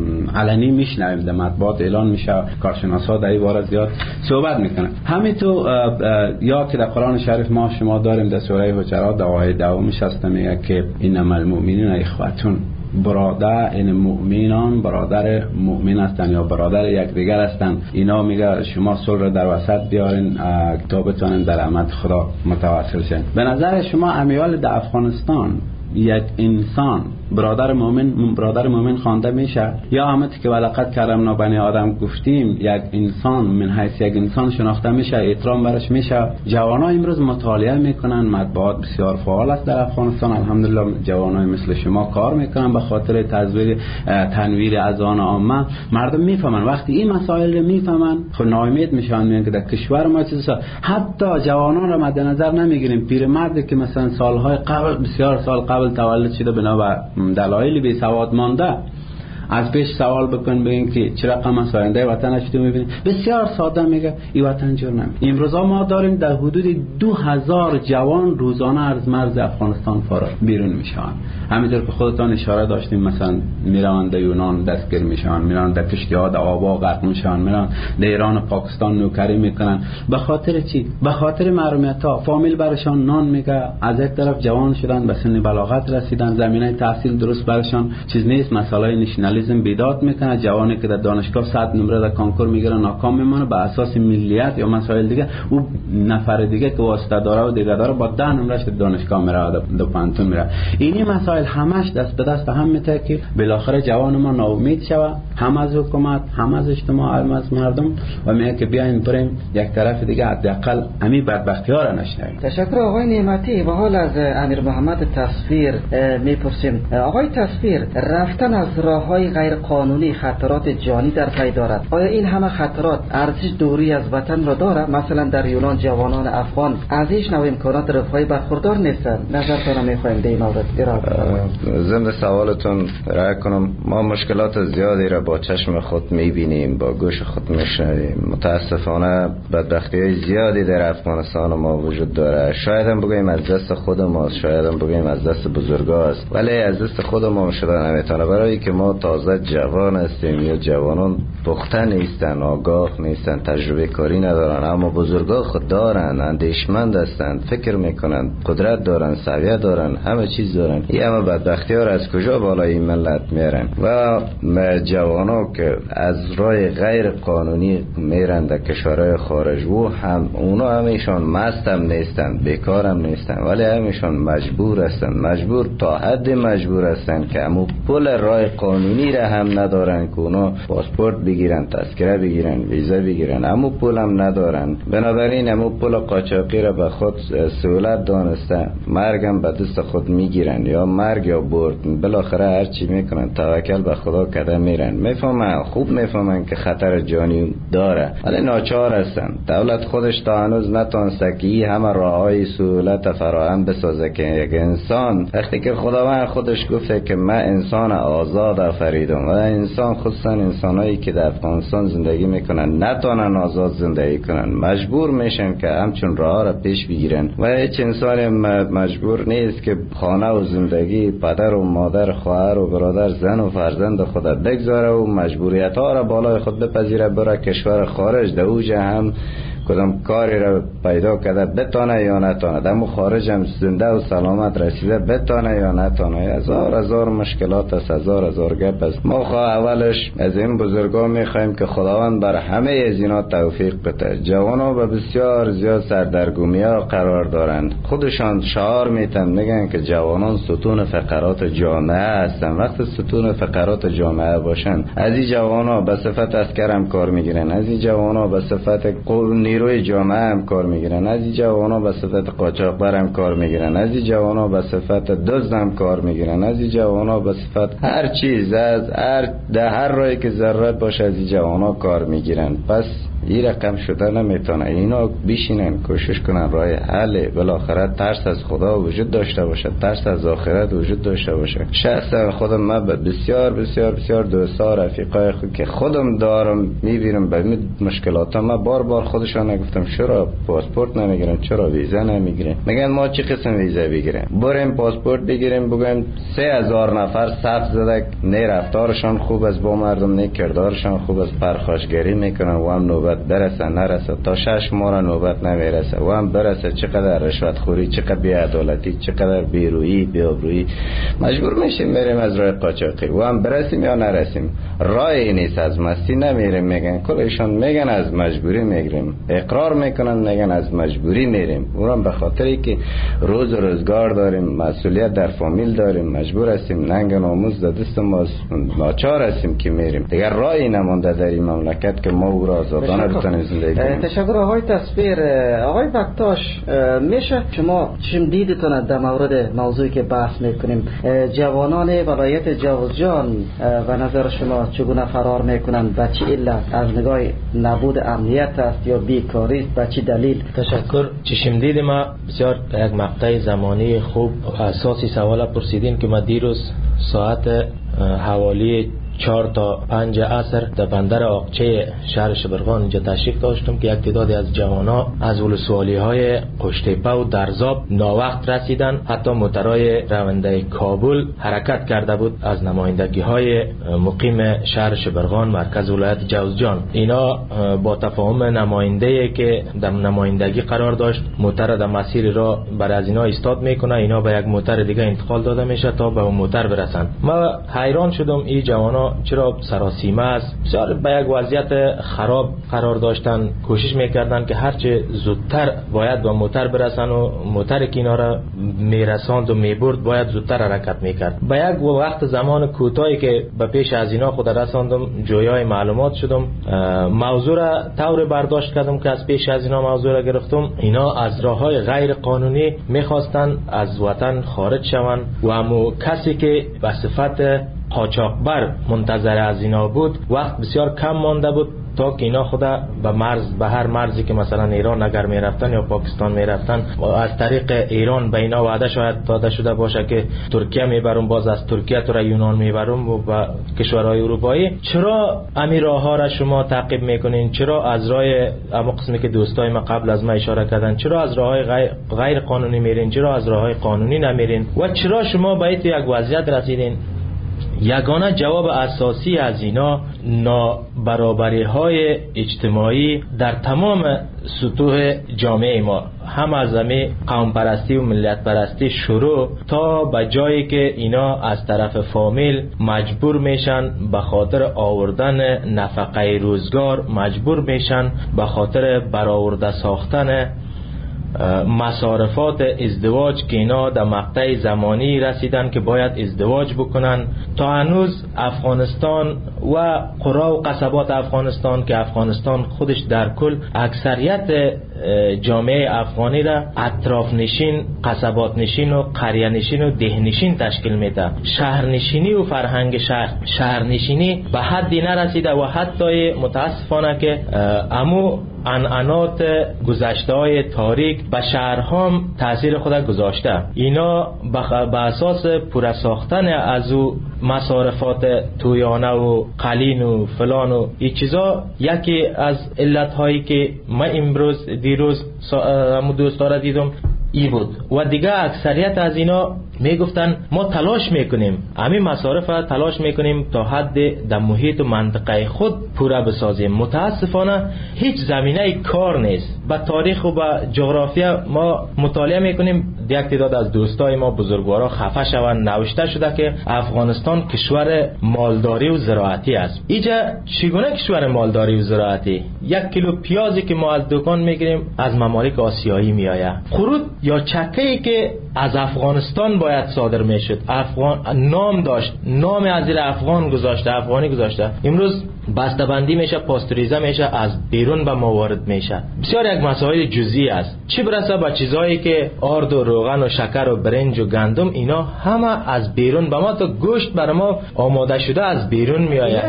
علنی میشنویم، در مطبوعات اعلان میشه، کارشناسا در این باره زیاد صحبت میکنن. همینطور یا که در قرآن شریف ما شما داریم در سوره حجرات در آیه 2 هست میگه که انما المؤمنین اخوتون، برادر این مؤمنان برادر مؤمن هستن یا برادر یکدیگر هستن. اینا میگه شما صلح در وسط بیارین تا بتونین در رحمت خدا متوسل شین. به نظر شما امیال در افغانستان یک انسان برادر مؤمن خوانده میشه؟ یا همونطور که ولقد کرمنا بنی آدم گفتیم یک انسان من حیث یک انسان شناخته میشه، احترام برش میشه؟ جوانان امروز مطالعه میکنن، مطبوعات بسیار فعال است در افغانستان، الحمدلله جوانای مثل شما کار میکنن به خاطر تنویر اذهان عامه. مردم میفهمن، وقتی این مسائل رو میفهمن خب ناامید میشن، میگن که در کشور ما چیزا حتی جوانان رو مد نظر نمیگیریم. پیرمردی که مثلا سالهای قبل بسیار سال قبل تولد شده بنا دلایل بی سواد مانده، از پیش سوال بکن بگین که چرا رقم آینده وطنش تو میبینی، بسیار ساده میگه این وطن جور نمی. امروزا ما داریم در حدود 2000 جوان روزانه از مرز افغانستان بیرون میشن. همینطور که خودتان اشاره داشتیم مثلا میرن در یونان دستگیر میشن، میرن در کشتی‌ها در آبا غرق میشن، میرن در ایران و پاکستان نوکری میکنن. به خاطر چی؟ به خاطر محرومیت‌ها. فامیل برشان نان میگه، از یک طرف جوان شدن به سن بلاغت رسیدن، زمینه تحصیل درست برشان چیز نیست، مسائل نشنالیسم بیداد میکنه. جوانی که در دانشگاه 100 نمره در کنکور میگیره ناکام میمونه به اساس ملیت یا مسائل دیگه. او نفر دیگه که واسطه داره و دیگه داره با 10 نمرهش دانشگاه میره، دو پانتون میره. اینی مسائل همش دست به دست هم میته که بالاخره جوان ما ناامید شوه، هم از حکومت، هم از اجتماع، هم از مردم، و میگه که بیاین بریم یک طرف دیگه حداقل امی بدبختی ها را نشنویم. تشکر آقای نعمتی. و حال از امیر محمد تصویر میپرسیم. آقای تصویر، رفتن از راههای غیر قانونی خطرات جانی در پی دارد. آیا این همه خطرات ارزش دوری از وطن را دارد؟ مثلا در یونان جوانان افغان از هیچ نوع امکانات رفاهی برخوردار نیستند. نظرتان میخوایم در این مورد ضمن سوالتون رای کنم. ما مشکلات زیادی را با چشم خود میبینیم، با گوش خود میشنویم. متاسفانه بدبختی زیادی در افغانستان ما وجود داره. شاید هم بگوییم از دست خود ماست، شاید هم بگوییم از دست بزرگا است، ولی از دست خود ما شده نمیتونه، برای که ما تازه جوان هستیم یا جوانان پخته نیستن، آگاه نیستن، تجربه کاری ندارن. اما بزرگا خود دارن، اندیشمند هستند، فکر میکنن، قدرت دارن، سویه دارن، همه چیز دارن. این همه بدبختی ها را از کجا بالای این ملت میارن؟ و جوانا که از راه غیر قانونی میرن در کشورهای خارج، و هم اونا همیشون مست هم نیستن، بیکار هم نیستن، ولی همیشون مجبور هستن، مجبور تا حد مجبور هستن که همون پول راه قانونی را هم ندارن که اونا پاسپورت بگیرن بگیرن، تذکره بگیرن، ویزا بگیرن، اما پول هم ندارن. بنابراین اما پول قاچاقی را به خود سهولت دانسته مرگم به دست خود میگیرن، یا مرگ یا برد. بالاخره هر چی میکنن توکل به خدا کده میرن. میفهمن، خوب میفهمن که خطر جانی داره، ولی ناچار هستن. دولت خودش تا هنوز نتونسته که این همه راههای سهولت فراهم بسازه که یک انسان وقتی که خداوند خودش گفته که من انسان آزاد آفریدم و انسان خصوصا انسانایی که در افغانستان زندگی میکنن نتونن آزاد زندگی کنن، مجبور میشن که همچون راه را پیش بگیرن و هیچ انسان مجبور نیست که خانه و زندگی پدر و مادر، خواهر و برادر، زن و فرزند خود بگذاره و مجبوریت ها را بالای خود بپذیره بره کشور خارج. در اوجه هم کدام کاری را پیدا کرده بتانه یا نتانه، در خارج هم زنده و سلامت رسیده بتانه یا نتانه. هزار مشکلات است، هزار گپ است. ما اولش از این بزرگا میخوایم که خداوند بر همه از اینا توفیق بده. جوانان به بسیار زیاد سردرگمی ها قرار دارند، خودشان شعار میتن میگن که جوانان ستون فقرات جامعه هستن. وقت ستون فقرات جامعه باشن، از این جوانا به صفت عسکر هم کار میگیرن، از این جوانا به صفت نیروی جامعه هم کار میگیرن، از این جوانا به صفت قاچاقبر هم کار میگیرن، از این جوانا به صفت دزد هم کار میگیرن، از این جوانا به صفت هر چیز، از هر راهی که ضرورت باشه از این جوانا کار میگیرن. پس این رقم شده نمیتونه. اینا بشینن کوشش کنن راه حل. بالاخره ترس از خدا وجود داشته باشه، ترس از آخرت وجود داشته باشه. شخصا خودم من بسیار بسیار بسیار دوستا رفیقای خود که خودم دارم میبینم به مشکلات ما بار خودشان نگفتم چرا پاسپورت نمیگیرن، چرا ویزا نمیگیرن. میگن ما چه قسم ویزا بگیریم؟ بریم پاسپورت بگیریم، بگیم 3000 نفر صف زده، نه رفتارشان خوب است با مردم، نه کردارشان خوب است، پرخاشگری میکنن و هم نوبت برسه نرسه تا 6 ماه نوبت نمیرسه و هم برسه چقدر رشوت خوری، چقدر بی‌عدالتی، چقدر بیرویی، بی‌آبرویی. مجبور میشیم بریم از راه قاچاقی و هم برسیم یا نرسیم. راهی نیست، از مستی نمیریم. میگن کلشون میگن از مجبوری میگیریم، اقرار میکنن میگن از مجبوری میریم. اونم به خاطری که روز و روزگار داریم، مسئولیت در فامیل داریم، مجبور هستیم، ننگ ناموس در دست ما، ناچار هستیم که میریم. دیگر راهی نمونده در این مملکت که ما او را آزادانه بتونیم زندگی کنیم. تشکر آقای تصویر. آقای بکتاش، میشه شما چیم دیدتون در مورد موضوعی که بحث میکنیم؟ جوانان ولایت جوزجان و نظر شما چگونه فرار میکنند؟ به چه علت؟ از نگاه نبود امنیت است یا بیکاری است؟ به چه دلیل؟ تشکر. چشم دید ما بسیار یک مقطع زمانی خوب اساسی سوال پرسیدین که ما دیروز ساعت حوالی 4 تا 5 عصر در بندر آقچه شهر شبرغان اینجا تشریف داشتم که یک تعدادی از جوانا از ولسوالی های قشتیپه و درزاب ناوقت رسیدن. حتی موترهای رونده کابل حرکت کرده بود از نمایندگی های مقیم شهر شبرغان مرکز ولایت جوزجان. اینا با تفاهم نماینده که در نمایندگی قرار داشت موتر در مسیر را برای از اینا ایستاد میکنه، اینا به یک موتر دیگه انتقال داده میشه تا به اون موتر برسن. ما حیران شدم این جوانا چرا سراسیمه است، بسیار به یک وضعیت خراب قرار داشتن، کوشش میکردن که هرچه زودتر باید به موتر برسن و موتر که اینا را میرساند و میبرد باید زودتر حرکت میکرد. به یک وقت زمان کوتاهی که به پیش از اینا خود رساندم جویای معلومات شدم، موضوع را طور برداشت کردم که از پیش از اینا موضوع را گرفتم. اینا از راههای غیر قانونی میخواستن از وطن خارج شوند و همو کسی که به صفت قاچاقبر منتظر از اینا بود وقت بسیار کم مانده بود تا که اینا خدا به هر مرزی که مثلا ایران اگر میرفتن یا پاکستان میرفتن از طریق ایران به اینا وعده شاید داده شده باشه که ترکیه میبرم، باز از ترکیه تو را یونان میبرم و کشورهای اروپایی. چرا همین راه ها را شما تعقیب میکنین؟ چرا از راه اما قسمی که دوستای ما قبل از ما اشاره کردن، چرا از راه های غیر قانونی میرین؟ چرا از راه های قانونی نمیرین؟ و چرا شما به یک وضعیت رسیدین؟ یگانه جواب اساسی از اینا نابرابری های اجتماعی در تمام سطوح جامعه ما، هم از زمین قوم پرستی و ملت پرستی شروع تا به جایی که اینا از طرف فامیل مجبور میشن به خاطر آوردن نفقه روزگار، مجبور میشن به خاطر برآورده ساختن مصارفات ازدواج که اینا در مقطع زمانی رسیدن که باید ازدواج بکنن. تا هنوز افغانستان و قرا و قصبات افغانستان که افغانستان خودش در کل اکثریت جامعه افغانی را اطراف نشین، قصبات نشین و قریه نشین و ده نشین تشکیل میده. شهرنشینی و فرهنگ شهرنشینی به حدی نرسیده و حتی متاسفانه که امو عنعنات گذشته های تاریک به شهرها تاثیر خود گذاشته. اینا به اساس پوره ساختن از او مصارفات تویانه و قلین و فلان و این چیزا یکی از علت هایی که من دیروز دوستارا دیدم ای بود. و دیگه اکثریت از اینا میگفتن ما تلاش میکنیم، همین مصارف تلاش میکنیم تا حد در محیط و منطقه خود پوره بسازیم. متاسفانه هیچ زمینه کار نیست. با تاریخ و با جغرافیا ما مطالعه میکنیم، یک تعداد از دوستای ما بزرگوارا خفه شوند، نوشته شده که افغانستان کشور مالداری و زراعتی است. اینجا چگونه کشور مالداری و زراعتی؟ 1 کیلو پیازی که ما از دکان میگیریم از ممالک آسیایی میآید. خرود یا چکه‌ای که از افغانستان باید صادر میشد، افغان نام داشت، نام از زیر افغان گذاشته، افغانی گذاشته، امروز بسته‌بندی میشه، پاستوریزه میشه، از بیرون به ما وارد میشه. بسیار یک مسائل جزئی است. چه برسه به چیزایی که آرد و روغن و شکر و برنج و گندم، اینا همه از بیرون به ما، تا گوشت برای ما آماده شده از بیرون میآید.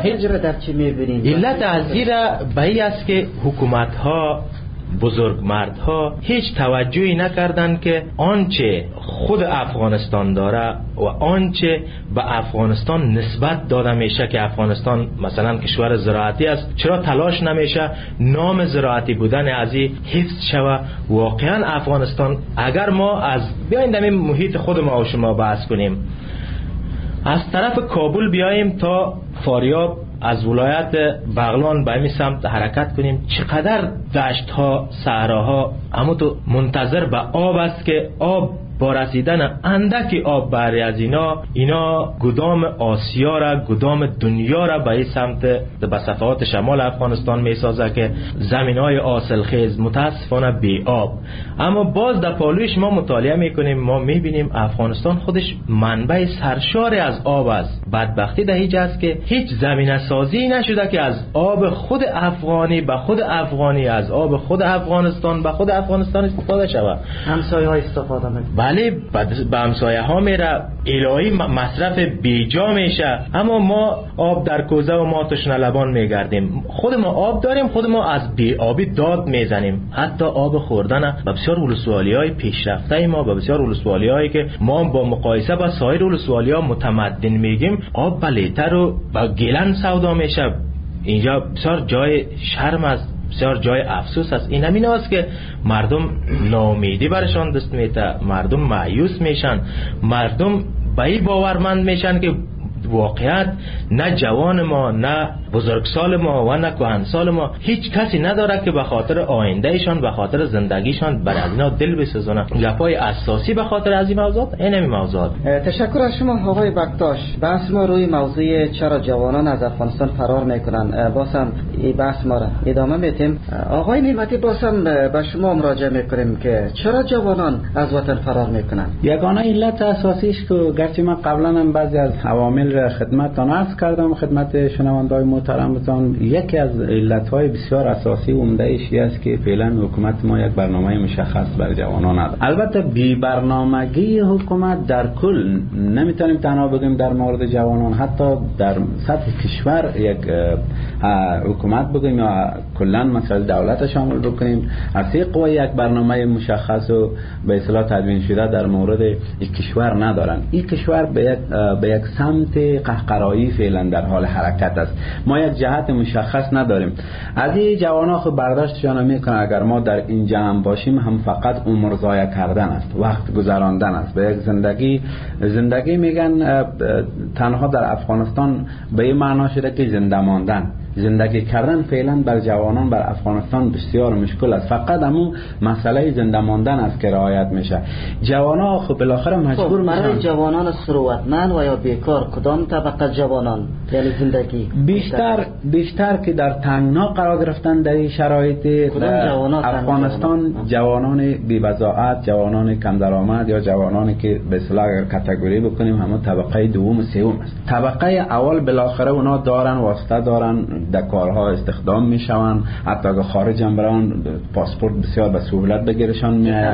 علت از زیر به این است که حکومت ها، بزرگمردها هیچ توجهی نکردند که آنچه خود افغانستان داره و آنچه به افغانستان نسبت داده میشه که افغانستان مثلا کشور زراعتی است، چرا تلاش نمیشه نام زراعتی بودن از این حفظ شوه؟ واقعا افغانستان اگر ما از بیاین در محیط خود ما و شما بحث کنیم، از طرف کابل بیاییم تا فاریاب، از ولایت بغلان به این سمت حرکت کنیم، چقدر دشت ها، صحراها اما تو منتظر به آب است که آب با رسیدن اندکی آب بری از اینا گدام آسیا را، گدام دنیا را به این سمت به صفحات شمال افغانستان می سازه که زمین های حاصل خیز متاسفانه بی آب. اما باز در پالویش ما مطالعه میکنیم، ما میبینیم افغانستان خودش منبع سرشار از آب است. بدبختی در هیچ است که هیچ زمینه سازی نشده که از آب خود افغانی به خود افغانی، از آب خود افغانستان به خود افغانستان استفاده شود. همسایه ها استفاده میکنن، بله به همسایه ها میره، الهی مصرف بیجا میشه. اما ما آب در کوزه و ما تشنه لبان میگردیم. خود ما آب داریم، خود ما از بی آبی داد میزنیم. حتی آب خوردن به بسیار ولسوالی های پیشرفته ما، به بسیار ولسوالی هایی که ما با مقایسه با سایر ولسوالی ها متمدن میگیم، آب بلیتر و با گیلن سودا میشه. اینجا بسیار جای شرم است، بسیار جای افسوس است. این همین است که مردم ناامیدی برشان دست میده، مردم مایوس میشن، مردم به این باورمند میشن که واقعیت نه جوان ما، نه بزرگسال ما و نه کهنسال ما هیچ کسی نداره که به خاطر آیندهشان، به خاطر زندگیشان بر از اینا دل بسوزونه. گپای اساسی به خاطر از این موضوعات، این موضوعات. تشکر از شما آقای بکتاش. بحث ما روی موضوع چرا جوانان از افغانستان فرار میکنن، بازم این بحث ما را ادامه میدیم. آقای نعمتی، بازم به شما مراجعه میکنیم که چرا جوانان از وطن فرار میکنن. یگانه علت اساسیش که گرچه من قبلا هم بعضی از عوامل را خدمتتان عرض کردم، خدمت شنوندگان محترمتان، یکی از علتهای بسیار اساسی و عمده‌اش است که فعلا حکومت ما یک برنامه مشخص بر جوانان نداره. البته بی برنامگی حکومت در کل نمیتونیم تنها بگیم در مورد جوانان، حتی در سطح کشور یک حکومت بگیم یا کلا مثلا دولت شامل بکنیم، از یک قوه یک برنامه مشخص و به اصطلاح تدوین شده در مورد یک کشور ندارن. این کشور به یک سمت قهقرایی فعلا در حال حرکت است. ما یک جهت مشخص نداریم. از این جوانان خود برداشتشان میکنه اگر ما در این جمع باشیم هم فقط عمر ضایع کردن است، وقت گذراندن است، به یک زندگی میگن تنها در افغانستان به این معنا شده که زنده ماندن. زندگی کردن فعلا بر جوان جوانان بر افغانستان بسیار مشکل است. فقط همون مسئله زنده ماندن است که رعایت میشه. جوانان خب بالاخره مجبور میشن. برای جوانان ثروتمند و یا بیکار کدام طبقه جوانان یعنی زندگی بیشتر که در تنگنا قرار گرفتن در این شرایط افغانستان، جوانان بی‌بضاعت، جوانان کم درآمد یا جوانانی که به اصطلاح کاتگوری بکنیم همون طبقه دوم و سوم است. طبقه اول بالاخره اونا دارن واسطه دارن، در کارها استخدام میشون، حتی اگه خارج هم برن پاسپورت بسیار به سهولت بگیرشان میاد،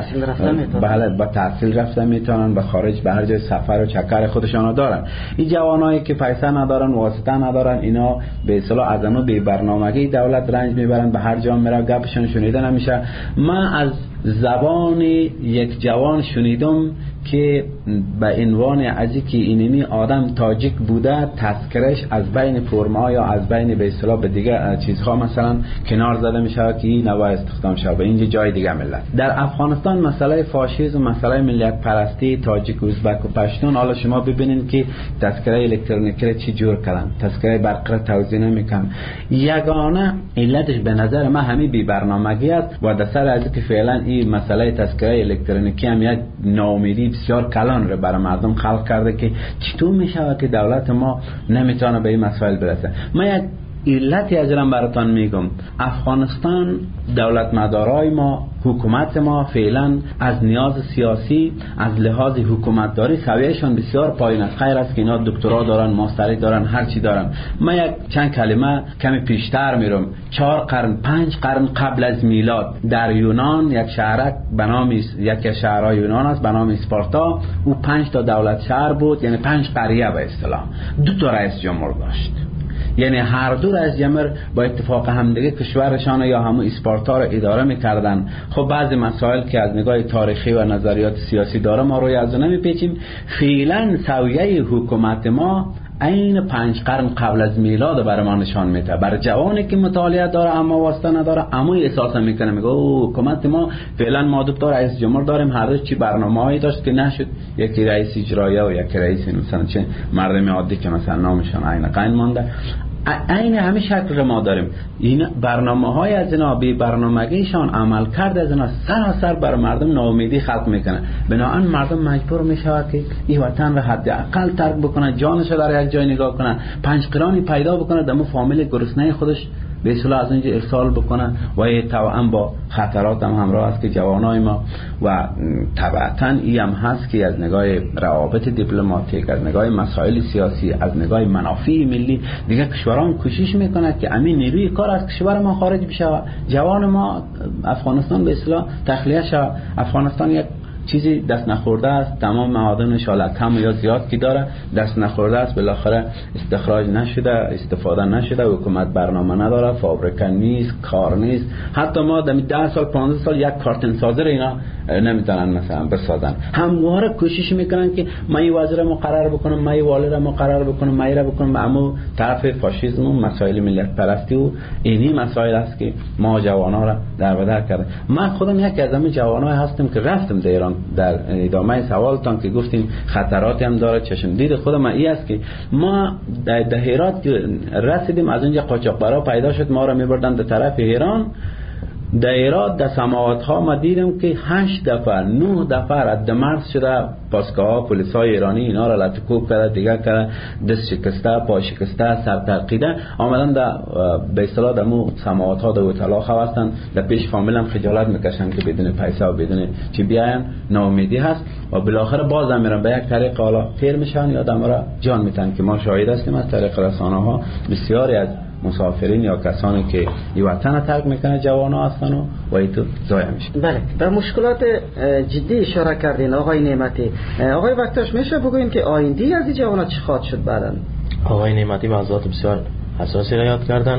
بله با تحصیل رفته میتونن به خارج به هر جای سفر و چکر خودشان دارن. این جوانایی که پیسه ندارن، واسطه ندارن، اینا به اصطلاح از اون بی برنامگی دولت رنج میبرن، به هر جا میره گپشون شنیده نمیشه. من از زبان یک جوان شنیدم که به عنوان ازی که اینمی آدم تاجیک بوده، تذکرش از بین فرما یا از بین به اصطلاح به دیگه چیزها مثلا کنار زده میشه که این نوع استخدام شه به اینجا جای دیگه ملت. در افغانستان مسئله فاشیسم، مسئله ملیت پرستی، تاجیک و ازبک و پشتون، حالا شما ببینید که تذکره الکترونیکی چی جور کردن، تذکره برقی توزیع نمیکنن. یگانه علتش به نظر من همین بی برنامگی است و در سر از که فعلا این مسئله تذکره الکترونیکی هم یک ناامیدی بسیار کلان رو برای مردم خلق کرده که چطور میشه که دولت ما نمیتونه به این مسائل برسه. من یک علتی از این براتون میگم. افغانستان دولت مدارای ما، حکومت ما فعلا از نیاز سیاسی، از لحاظ حکومتداری سویهشان بسیار پایین است. خیر است که اینا دکترا دارن، ماستری دارن، هر چی دارن. من یک چند کلمه کمی پیشتر میرم. 4 قرن 5 قرن قبل از میلاد در یونان یک شهرک به نام یک شهرهای یونان است به نام اسپارتا. او 5 تا دولت شهر بود، یعنی 5 قریه به اصطلاح. 2 تا رئیس جمهور داشت، یعنی هر دو رئیس جمهور با اتفاق همدیگه کشورشان یا همون اسپارتا را اداره میکردن. خب بعضی مسائل که از نگاه تاریخی و نظریات سیاسی داره ما روی از نمیپیچیم. فعلا سویه حکومت ما این 5 قرن قبل از میلاد برای ما نشان میده. برای جوانی که مطالعه داره اما واسطه نداره، اما احساس میکنه میگه حکومت ما فعلا ما 2 تا رئیس جمهور داریم، هر روز چی برنامه‌ای داشت که نشد، یکی رئیس اجرایی و یکی رئیس مثلا چه مردم عادی که مثلا نامشون عین قین مونده. این همین شکل ما داریم. این برنامه‌های از اینا بی برنامگیشان، عمل کرد از اینا سراسر بر مردم ناامیدی خلق میکنه. بنابراین مردم مجبور میشه که این وطن را حداقل ترک بکنه، جانش در یک جای نگاه کنه، 5 قرانی پیدا بکنه، دمو فامیل گرسنه خودش به اصطلاح از اینجا ارسال بکنه و طبعا با خطرات هم همراه است که جوانای ما و طبعا این هم هست که از نگاه روابط دیپلماتیک، از نگاه مسائل سیاسی، از نگاه منافع ملی دیگه کشوران کوشش میکنه که همین نیروی کار از کشور ما خارج بشه، جوان ما افغانستان به اصطلاح تخلیه شه. افغانستان یک چیزی دست نخورده است، تمام معادنش حالا کم یا زیاد کی داره دست نخورده است، بالاخره استخراج نشده، استفاده نشده، حکومت برنامه نداره، فابریکه نیست، کار نیست. حتی ما در 10 سال 15 سال یک کارتن سازی رو اینا نمیتونن مثلا بسازن. همواره کوشش میکنن که ما این وزیر مقرر بکنم، ما این والی را مقرر بکنم، ما این را بکنم، اما طرف فاشیسم و مسائل ملیت پرستی و اینی مسائل است که ما جوانا را در بدر کرده. من خودم یکی از همین جوانای هستم که رفتم در ایران. در ادامه سوالتان که گفتیم خطراتی هم داره، چشم دید خودم این است که ما در هرات رسیدیم، از اونجا قاچاقبرا پیدا شد، ما را میبردن در طرف ایران. در ایران در سماوات ها ما دیدم که 8 دفعه 9 دفعه رد مرز شده، پاسگاه ها پلیس های ایرانی اینا را لطکوب کرده، دیگر کرده، دست شکسته، پا شکسته، سر ترقیده، آمدن در به اصطلاح در مو سماوات ها در اطلاع خواستن، در پیش فامیل هم خجالت میکشن که بدون پیسه و بدون چی بیاین، ناامیدی هست و بالاخره باز هم میرن به یک طریق حالا تیر میشن یا دم را جان میتن که ما شاهد هستیم از طریق رسانه ها بسیاری از مسافرین یا کسانی که این وطن ترک میکنه جوانا هستن و ایتو ضایع میشه. بله، به مشکلات جدی اشاره کردین آقای نعمتی. آقای وقتاش میشه بگوییم که آینده از این جوانا چی خواهد شد بعداً؟ آقای نعمتی موضوعات بسیار اساسی را یاد کردن.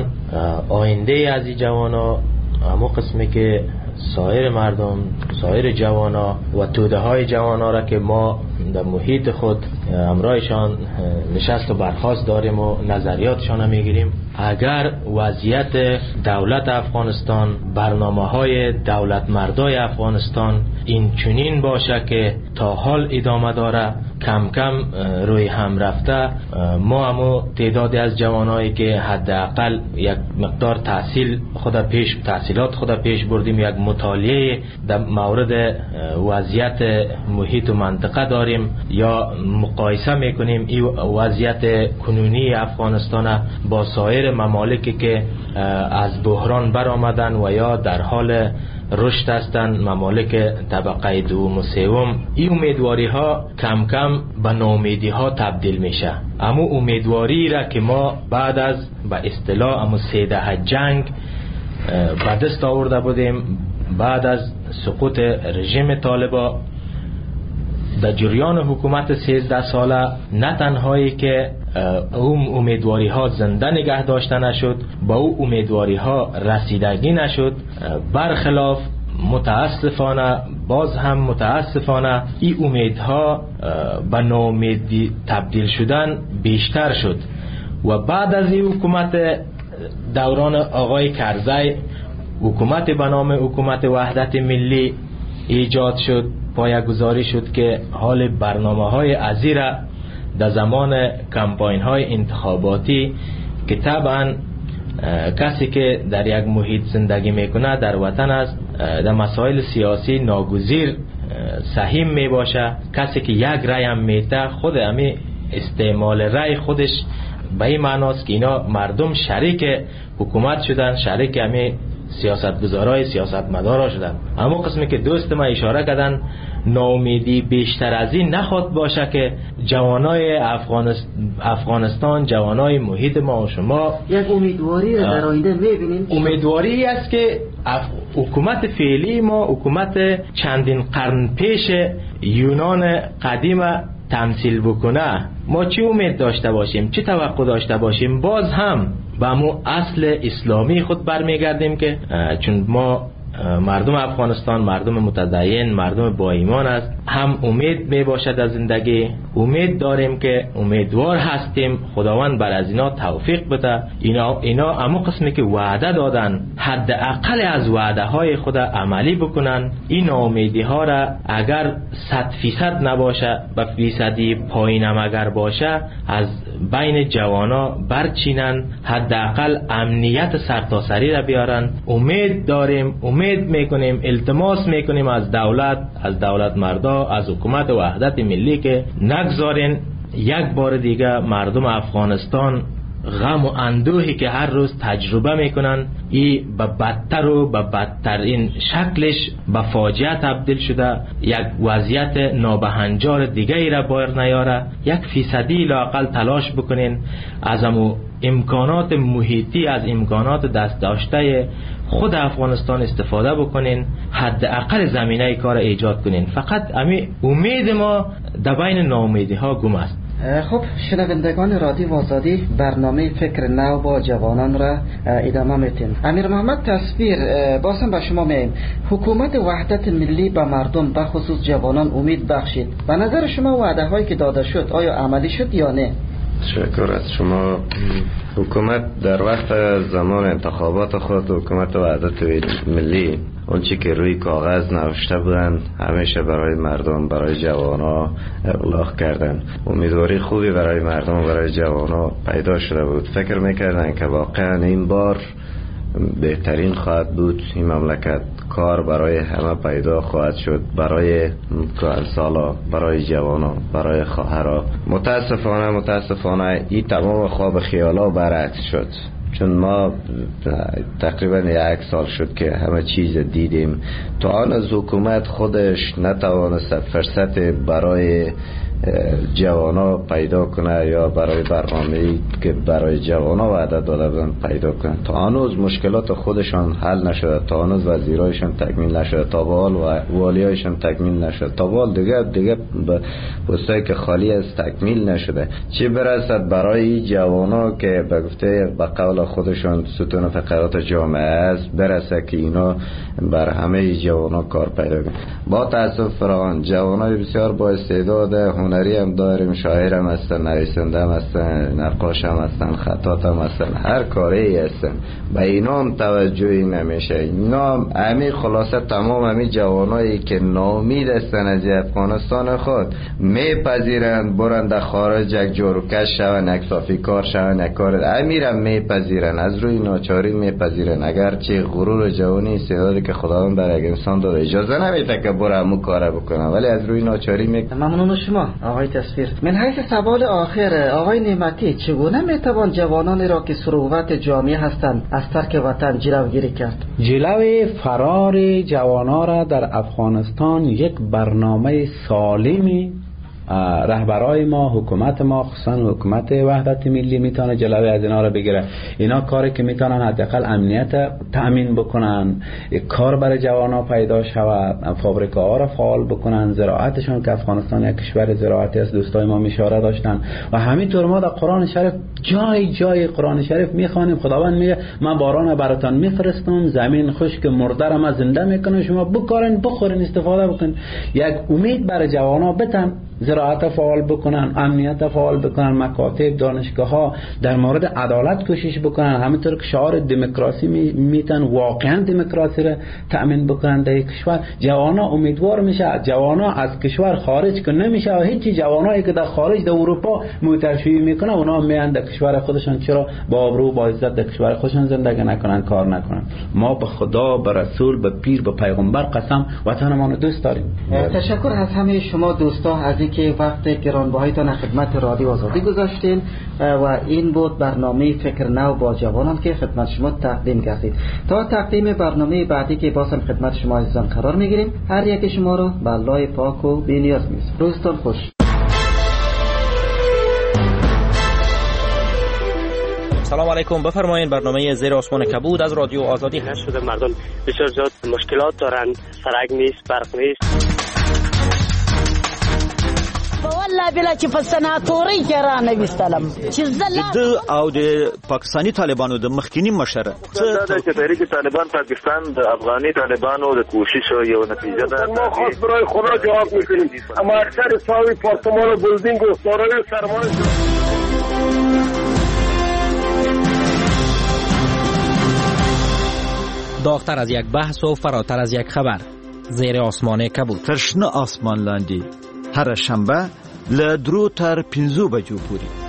آینده از این جوانا همون قسمی که سایر مردم، سایر جوانا و توده های جوانا را که ما در محیط خود همراهشان نشست و برخاست داریم و نظریاتشان میگیریم. اگر وضعیت دولت افغانستان، برنامه‌های دولت مردای افغانستان این چنین باشه که تا حال ادامه داره، کم کم روی هم رفته، ما همو تعدادی از جوانایی که حداقل یک مقدار تحصیلات خود پیش بردیم، یک مطالعه در مورد وضعیت محیط و منطقه داریم یا مقایسه میکنیم این وضعیت کنونی افغانستان با سایر ممالکی که از بحران برآمدن و یا در حال رشد هستند، ممالک طبقه دوم و سوم. این امیدواری ها کم کم به ناامیدی ها تبدیل میشه. اما امیدواری را که ما بعد از به اصطلاح اما 13 جنگ به دست آورده بودیم، بعد از سقوط رژیم طالبان در جریان حکومت 13 ساله، نه تنهایی که اون امیدواری ها زنده نگه داشته نشد، با اون امیدواری ها رسیدگی نشد، برخلاف متاسفانه این امیدها به ناامیدی تبدیل شدن بیشتر شد و بعد از این حکومت دوران آقای کرزی، حکومت به نام حکومت وحدت ملی ایجاد شد، پایه‌گذاری شد که حال برنامه‌های ازیره در زمان کمپاین‌های انتخاباتی که طبعا کسی که در یک محیط زندگی میکنه در وطن است، در مسائل سیاسی ناگزیر سهیم می باشه. کسی که یک رأی هم میده، خود امی استعمال رأی خودش به این معناست که اینا مردم شریک حکومت شدن، شریک امی سیاستگزارای سیاستمدارا شدن. اما قسمی که دوست ما اشاره کردن، ناامیدی بیشتر از این نخواد باشه که جوانای افغانستان، جوانای محیط ما و شما یک امیدواری در آینده می‌بینیم. امیدواری است که حکومت فعلی ما، حکومت چندین قرن پیش یونان قدیم تمثیل بکنه. ما چی امید داشته باشیم، چی توقع داشته باشیم؟ باز هم به مو اصل اسلامی خود برمیگردیم که چون ما مردم افغانستان مردم متدین، مردم با ایمان است، هم امید می باشد از زندگی، امید داریم که امیدوار هستیم خداوند بر از اینا توفیق بده. اینا اما قسمی که وعده دادن حداقل از وعده های خود عملی بکنن. این امیدی ها را اگر 100% نباشه، به فیصدی پایینم اگر باشه، از بین جوانا برچینن، حداقل امنیت سرتاسری را بیارن. امید داریم، امید میکنیم، التماس میکنیم از دولت مردا، از حکومت وحدت ملی که نگذارین یک بار دیگه مردم افغانستان غم و اندوهی که هر روز تجربه میکنن ای به بدتر و به بدترین شکلش به فاجعه تبدیل شده، یک وضعیت نابهنجار دیگه ای را بایر نیاره. 1% لااقل تلاش بکنین از امکانات محیطی، از امکانات دست داشته خود افغانستان استفاده بکنین، حداقل زمینه کار ایجاد کنین. فقط امید ما در بین ناامیدی ها گم است. خب شنوندگان رادیو آزادی، برنامه فکر نو با جوانان را ادامه میتیم. امیر محمد تصویر، بازم به شما میگم، حکومت وحدت ملی به مردم به خصوص جوانان امید بخشید. به نظر شما وعده هایی که داده شد آیا عملی شد یا نه؟ شکر از شما. حکومت در وقت زمان انتخابات خود، حکومت وحدت ملی، اون چی که روی کاغذ نوشته بودن همیشه برای مردم، برای جوانا ابلاغ کردن. امیدواری خوبی برای مردم و برای جوانا پیدا شده بود. فکر میکردن که واقعا این بار بهترین خواهد بود، این مملکت کار برای همه پیدا خواهد شد، برای کهنسالا، برای جوانا، برای خواهرها. متاسفانه این تمام خواب خیالا برعکس شد. چون ما تقریبا 1 سال شد که همه چیز دیدیم. تا آن از حکومت خودش نتوانست فرصت برای جوانا پیدا کنه یا برای برنامه‌ای که برای جوانا وعده داده بودن پیدا کنه. تا هنوز مشکلات خودشان حل نشده، تا هنوز وزیرایشان تکمیل نشده، تا به حال والیایشان تکمیل نشده، تا به حال دیگه پستایی که خالی است تکمیل نشده. چه برسد برای جوانا که به گفته به قول خودشان ستون فقرات جامعه است برسه که اینا بر همه جوانا کار پیدا کنه. با تاسف فراوان جوانای بسیار با استعداد هنری هم داریم، شاعر هم هستن، نویسنده هم هستن، نقاش هم هستن، خطاط هم هستن، هر کاری هستن. به اینا هم توجهی نمیشه. اینا هم همین خلاصه تمام همین جوانایی که ناامید هستن از افغانستان خود میپذیرند برند در خارج یک جاروکش شون، یک صافی کار شون، یک کار امیرم میپذیرن، از روی ناچاری میپذیرن. اگرچه غرور جوانی استعدادی که خداوند برای یک انسان داده اجازه نمیده که برو همون کار بکنه، ولی از روی ناچاری ممنون شما آقای تصویر. من حیث سوال آخر آقای نعمتی، چگونه میتوان جوانانی را که ثروت جامعه هستند از ترک وطن جلوگیری کرد؟ جلوی فرار جوانان را در افغانستان یک برنامه سالمی رهبرای ما، حکومت ما، خصوصا حکومت وحدت ملی میتونه جلوی از اینا رو بگیره. اینا کاری که میتونن حداقل امنیت تأمین بکنن، کار برای جوانا پیدا شود، فابریکاها رو فعال بکنن، زراعتشون که افغانستان یک کشور زراعتی است، دوستای ما اشاره داشتن. و همینطور ما در قرآن شریف جای قرآن شریف میخوانیم خداوند میگه من باران براتون میفرستم، زمین خشک مرده را من زنده میکنم، شما بکارین بخورین استفاده بکنین. یک امید برای جوانا بتن زراعت فعال بکنن، امنیت فعال بکنن، مکاتب، دانشگاه ها در مورد عدالت کوشش بکنن، همینطور که شعار دموکراسی میتن واقعا دموکراسی را تأمین بکنن در کشور. جوانا امیدوار میشه، جوانا از کشور خارج که نمیشه و هیچی. جوانایی که در خارج در اروپا موترشویی میکنن اونا میان در کشور خودشون، چرا با آبرو با عزت در کشور خودشون زندگی نکنن، کار نکنن؟ ما به خدا، به رسول، به پیر، به پیغمبر قسم وطنمون دوست داریم. تشکر از همه شما دوستان از اینکه وقت گرانبهایتان خدمت رادیو آزادی گذاشتین و این بود برنامه فکر نو با جوانان که خدمت شما تقدیم کردید. تا تقدیم برنامه بعدی که بازم خدمت شما عزیزان قرار میگیریم، هر یک شما رو به الله پاک و بی‌نیاز می‌سپارم. روزتان خوش. سلام علیکم، بفرمایید. برنامه زیر آسمان کبود از رادیو آزادی هست. شده مردم بسیار زیاد مشکلات دارن، سرک نیست، برق نیست. والله بلا چې په سناتوري کې را نه وستلم چې د او د پاکستانی طالبانو د مخکینی مشر دا چې تحریک طالبان پاکستان د افغاني طالبانو د کوشش یو نتیجه ده. ما خاص برای خدا جواب میکنیم، اما اکثر ساوی پارتمان و بلدینگ و سارای سرمایه داغتر از یک بحث و فراتر از یک خبر. زیر آسمان کبود. تشنه آسمان لاندی هر شنبه ل 2 تر 5 بجو پوری.